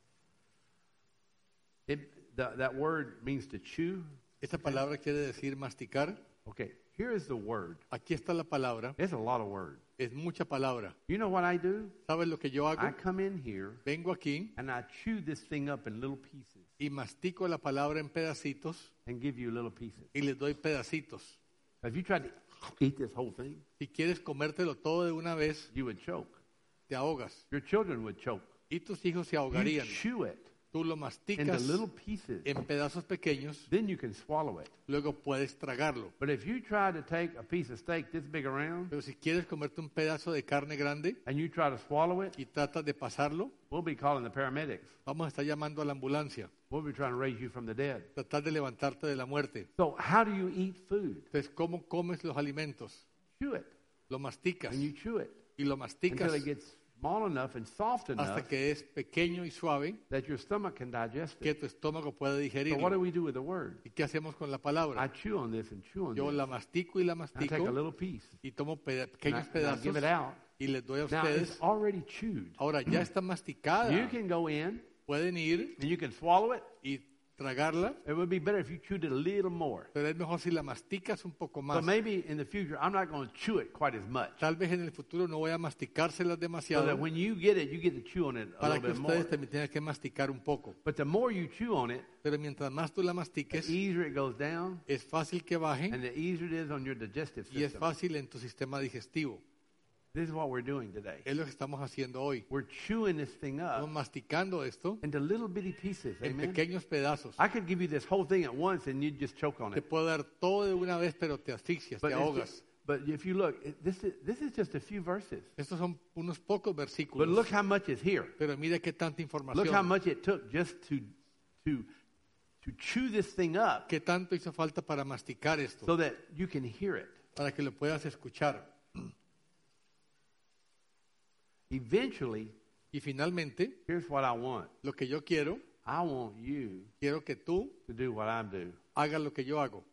That word means to chew. Esta palabra quiere decir masticar. Okay, here is the word. Aquí está la palabra. It's a lot of words. Es mucha palabra. You know what I do? ¿Sabes lo que yo I hago? come in here Vengo aquí and I chew this thing up in little pieces y mastico la palabra en pedacitos and give you little pieces. y les doy pedacitos. If you tried to eat this whole thing, Si quieres comértelo todo de una vez, you would choke. te ahogas. Your children would choke. Y tus hijos se You ahogarían. chew it Tú lo into masticas little pieces. en pedazos pequeños, Then you can swallow it. luego puedes tragarlo. But if you try to take a piece of steak this big around Pero si quieres comerte un pedazo de carne grande and you try to swallow it, y tratas de pasarlo, we'll be calling the paramedics. vamos a estar llamando a la ambulancia. We'll be trying to raise you from the dead. Tratar de levantarte de la muerte. So how do you eat food? Entonces, ¿cómo comes los alimentos? Chew it. Lo masticas And you chew it y lo masticas until it gets small enough and soft enough hasta que es pequeño y suave that your stomach can digest que it. tu estómago pueda So what do digerirlo. we do with the word? ¿Y qué hacemos con la I palabra? chew on this and chew on Yo this. la mastico y la I take a mastico little piece y tomo and pequeños I give it pedazos out. y les doy a Now it's ustedes. already chewed. Ahora ya está masticada. You can go in Pueden ir and you can swallow it. y tragarla, It would be better if you chewed it a little more. pero es mejor si la masticas un poco But más. maybe in the future, I'm not going to chew it quite as much. Tal vez en el futuro no voy a masticárselas So demasiado that when you get it, you get to chew on it a para little que bit more. ustedes también tengan que masticar un poco. But the more you chew on it, Pero mientras más tú la the mastiques, easier it goes down es fácil que baje and the easier it is on your digestive y es system. fácil en tu sistema digestivo. This is what we're doing today. Es lo que estamos haciendo hoy. We're chewing this thing Estamos up masticando esto into little bitty pieces. en Amen. pequeños pedazos. I could give you this whole thing at once and you'd just choke on Te it. puedo dar todo de una vez, pero te asfixias, But, te it's ahogas. just- but if you look, this is just a few verses. Estos son unos pocos But versículos. look how much is here. Pero mira qué tanta Look how información. much it took just to chew this thing up Qué tanto hizo falta para masticar esto, so that you can hear it. para que lo puedas escuchar. Eventually, Y finalmente, here's what I want. lo que yo quiero Quiero que tú to do what I do. hagas lo que yo hago.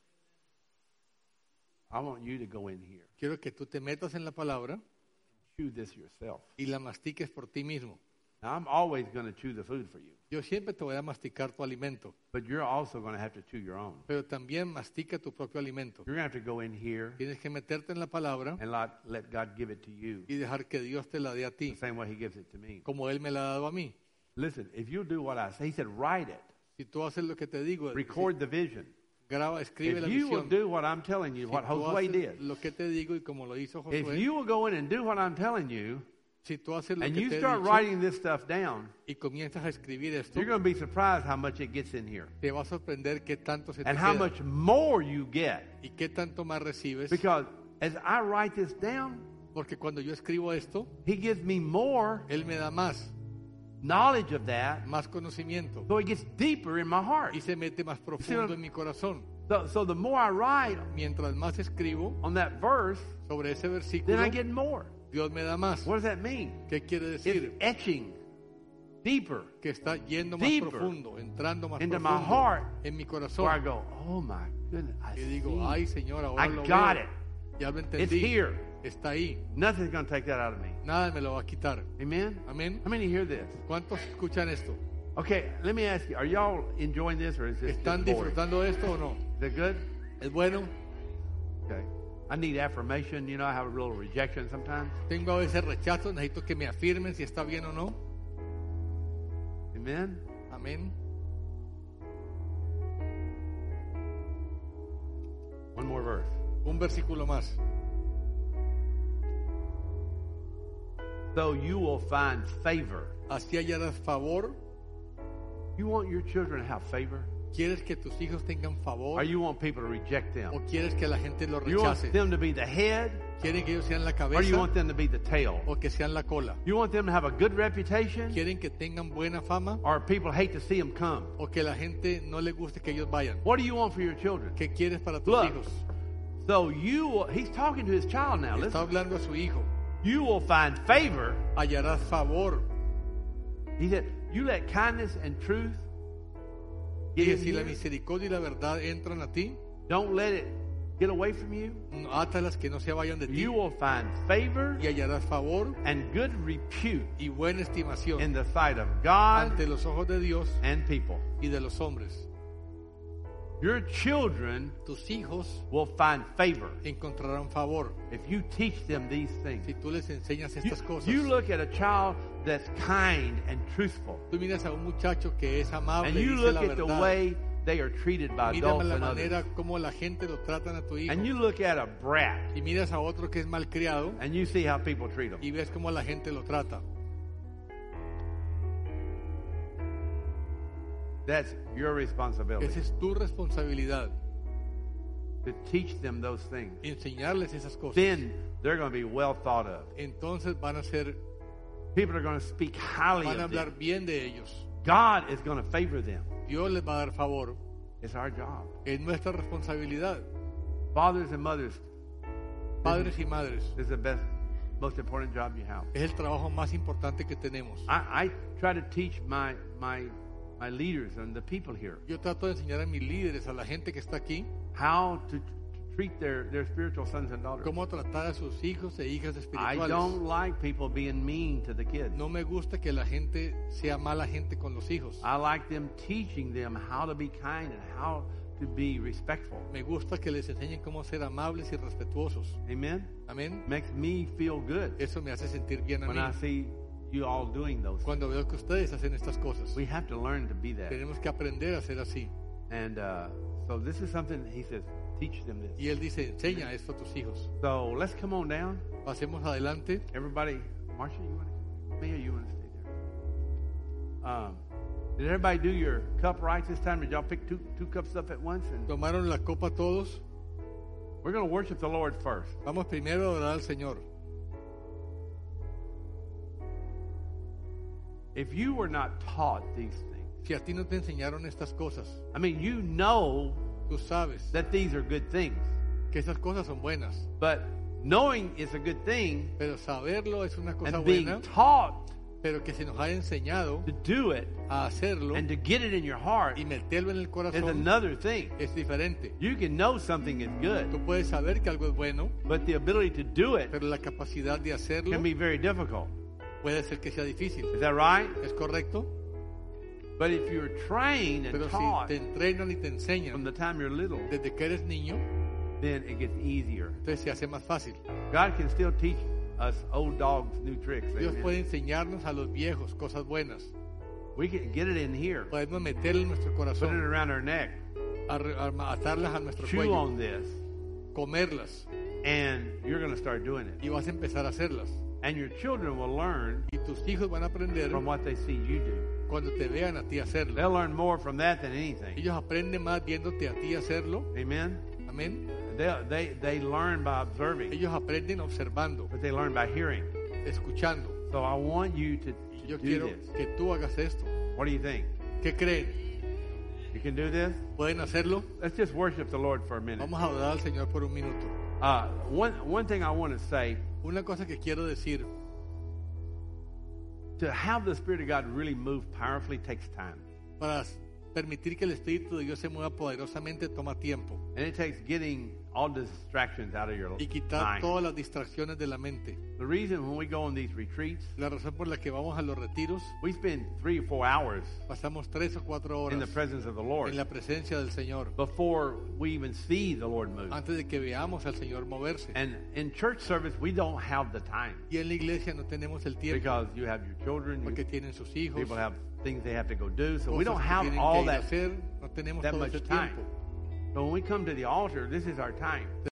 I want you to go in here, Quiero que tú te metas en la palabra chew this yourself. y la mastiques por ti mismo. Now, I'm always going to chew the food for you, Yo siempre te voy a masticar tu alimento, but you're also going to have to chew your own. pero también mastica tu propio alimento. You're going to have to go in here Tienes que meterte en la palabra and let God give it to you y dejar que Dios te la dé a the ti, same way He gives it to me. como Él me la ha dado a mí. Listen, if you'll do what I say, He said, write it, Si tú haces lo que te digo, record the vision. escribe la If you will visión. do what I'm telling you, Si what tú Josue haces did, lo que te digo y como lo hizo if Josué, you will go in and do what I'm telling you, si tú haces lo and que you te he start dicho writing this stuff down, y comienzas a escribir esto, you're going to be surprised how much it gets in here te va a sorprender qué tanto se te and how queda much more you get. y qué tanto más recibes. Because as I write this down, Porque cuando yo escribo esto, He gives me more Él me da más knowledge of that, conocimiento so it gets deeper in my heart. y se mete más profundo en mi corazón. So the more I write Mientras más escribo on that verse, sobre ese then versículo, I get more. Dios me da más. What does that mean? ¿Qué quiere It's decir? etching deeper Que está yendo más deeper profundo, entrando más into my profundo heart, en mi where I corazón. go, oh my goodness, I Y digo, see. ay Señor, ahora I lo got veo. it. Ya lo It's entendí. here. Está ahí. Nothing's going to take that out of me. Nada me lo va a quitar. Amen? Amén. How many hear this? ¿Cuántos escuchan esto? Okay, let me ask you, are y'all enjoying this or is this ¿Están just boring? disfrutando de esto o no? Is it good? ¿Es bueno? Okay. I need affirmation. You know, I have a little rejection sometimes. Tengo a veces rechazo, necesito que me afirmen si está bien o no. Amen? Amén. One more verse. Un versículo más. So you will find favor. Así hallarás favor. You want your children to have favor? ¿Quieres que tus hijos tengan favor? Or you want people to reject them? ¿O quieres que la gente los You want rechace? them to be the head ¿Quieren que ellos sean la or you cabeza want them to be the tail? o que sean la cola? You want them to have a good reputation ¿Quieren que tengan buena fama or people hate to see them come? o que la gente no le guste que ellos vayan? What do you want for your children? ¿Qué quieres para tus Look. hijos? So you will, he's talking to his child now. Está Listen. hablando a su hijo. You will find favor. Hallarás favor. He said, you let kindness and truth get Y in si la here. misericordia y la verdad entran a ti, Don't let it get away from you. átalas que no se vayan de ti You will find favor y hallarás favor and good repute y buena estimación in the sight of God ante los ojos de Dios and people. y de los hombres. Your children Tus hijos will find favor encontrarán favor if you teach them these things. si tú les enseñas You, estas cosas. you look at a child that's kind and truthful, Tú miras a un muchacho que es amable and y you dice look la at the verdad. way they are treated by Mira adults la and manera others. como la gente lo tratan a tu hijo. And you look at a brat, Y miras a otro que es malcriado and you see how people treat them. y ves cómo la gente lo trata. That's your responsibility Esa es tu responsabilidad, to teach them those things. enseñarles esas cosas. Then they're going to be well thought of. Entonces van a ser, People are going to speak highly van a of hablar them. bien de ellos. God is going to favor them. Dios les va a dar favor. It's our job. Es nuestra responsabilidad. Fathers and mothers, Padres y madres, this is the best, most important job you have. es el trabajo más importante que tenemos. I try to teach my leaders and the people here Yo trato de enseñar a mis líderes, a la gente que está aquí, how to treat their spiritual sons and daughters. cómo tratar a sus hijos e hijas I espirituales. don't like people being mean to the kids. No me gusta que la gente sea mala gente con los hijos. I like them teaching them how to be kind and how to be respectful. Me gusta que les enseñen cómo ser amables y respetuosos. Amen? Amén. Makes me feel good Eso me hace sentir bien a when I mí. see you all doing those things. Cuando veo que ustedes hacen estas cosas. We have to learn to be that. Tenemos que aprender a ser así. And so this is something he says, teach them this. Y él dice, enseña esto a tus hijos. So let's come on down. Pasemos adelante. Everybody, Marcia, you want to come with me or you want to stay there? Did everybody do your cup rights this time? Did y'all pick two cups up at once? And Tomaron la copa todos. we're going to worship the Lord first. Vamos primero a orar al Señor. If you were not taught these things, Si a ti no te enseñaron estas cosas, I mean, you know tú sabes that these are good things, que esas cosas son buenas. but knowing it's a good thing Pero saberlo es una cosa and being buena, taught pero que se nos haya enseñado to do it a hacerlo and to get it in your heart y meterlo en el is corazón another thing. es diferente. You can know something is good, Tú puedes saber que algo es bueno, but the ability to do it pero la capacidad de hacerlo can be very difficult. puede ser que sea difícil. Is that right? ¿Es correcto? But if you're trained and Pero si taught te entrenan y te from enseñan the time you're little, desde que eres niño, then it gets easier. entonces se hace más fácil. God can still teach us old dogs new tricks. Dios Amen. puede enseñarnos a los viejos cosas buenas. We can get it in here, Podemos meterlo en nuestro put it corazón, around our neck, atarlas a nuestro chew cuello, on this, comerlas and you're going to start doing it. y vas a empezar a hacerlas. And your children will learn Y tus hijos van a aprender from what they see you do. cuando te vean a ti hacerlo. They'll learn more from that than anything. Ellos aprenden más viéndote a ti hacerlo. Amen? Amén. They learn by observing, Ellos aprenden observando, but they learn by hearing. escuchando. So I want you to Y yo do quiero this. que tú hagas esto. What do you think? ¿Qué creen? You can do this? ¿Pueden hacerlo? Let's just worship the Lord for a minute. Vamos a adorar al Señor por un minuto. One thing I want to say, Una cosa que quiero decir, to have the Spirit of God really move powerfully takes time. para permitir que el Espíritu de Dios se mueva poderosamente toma tiempo. And it takes getting all distractions out of your Y quitar mind. todas las distracciones de la mente. The reason when we go on these retreats, La razón por la que vamos a los retiros, we spend 3 or 4 hours pasamos 3 o 4 in the horas presence of the Lord en la presencia del Señor, before we even see the Lord move. antes de que veamos al Señor moverse. And in church service, we don't have the time Y en la iglesia no tenemos el tiempo, because you have your children, porque tienen sus hijos, people have things they have to go do, so we cosas don't que have tienen all que ir a that hacer, no tenemos that todo much ese time. tiempo. But when we come to the altar, this is our time.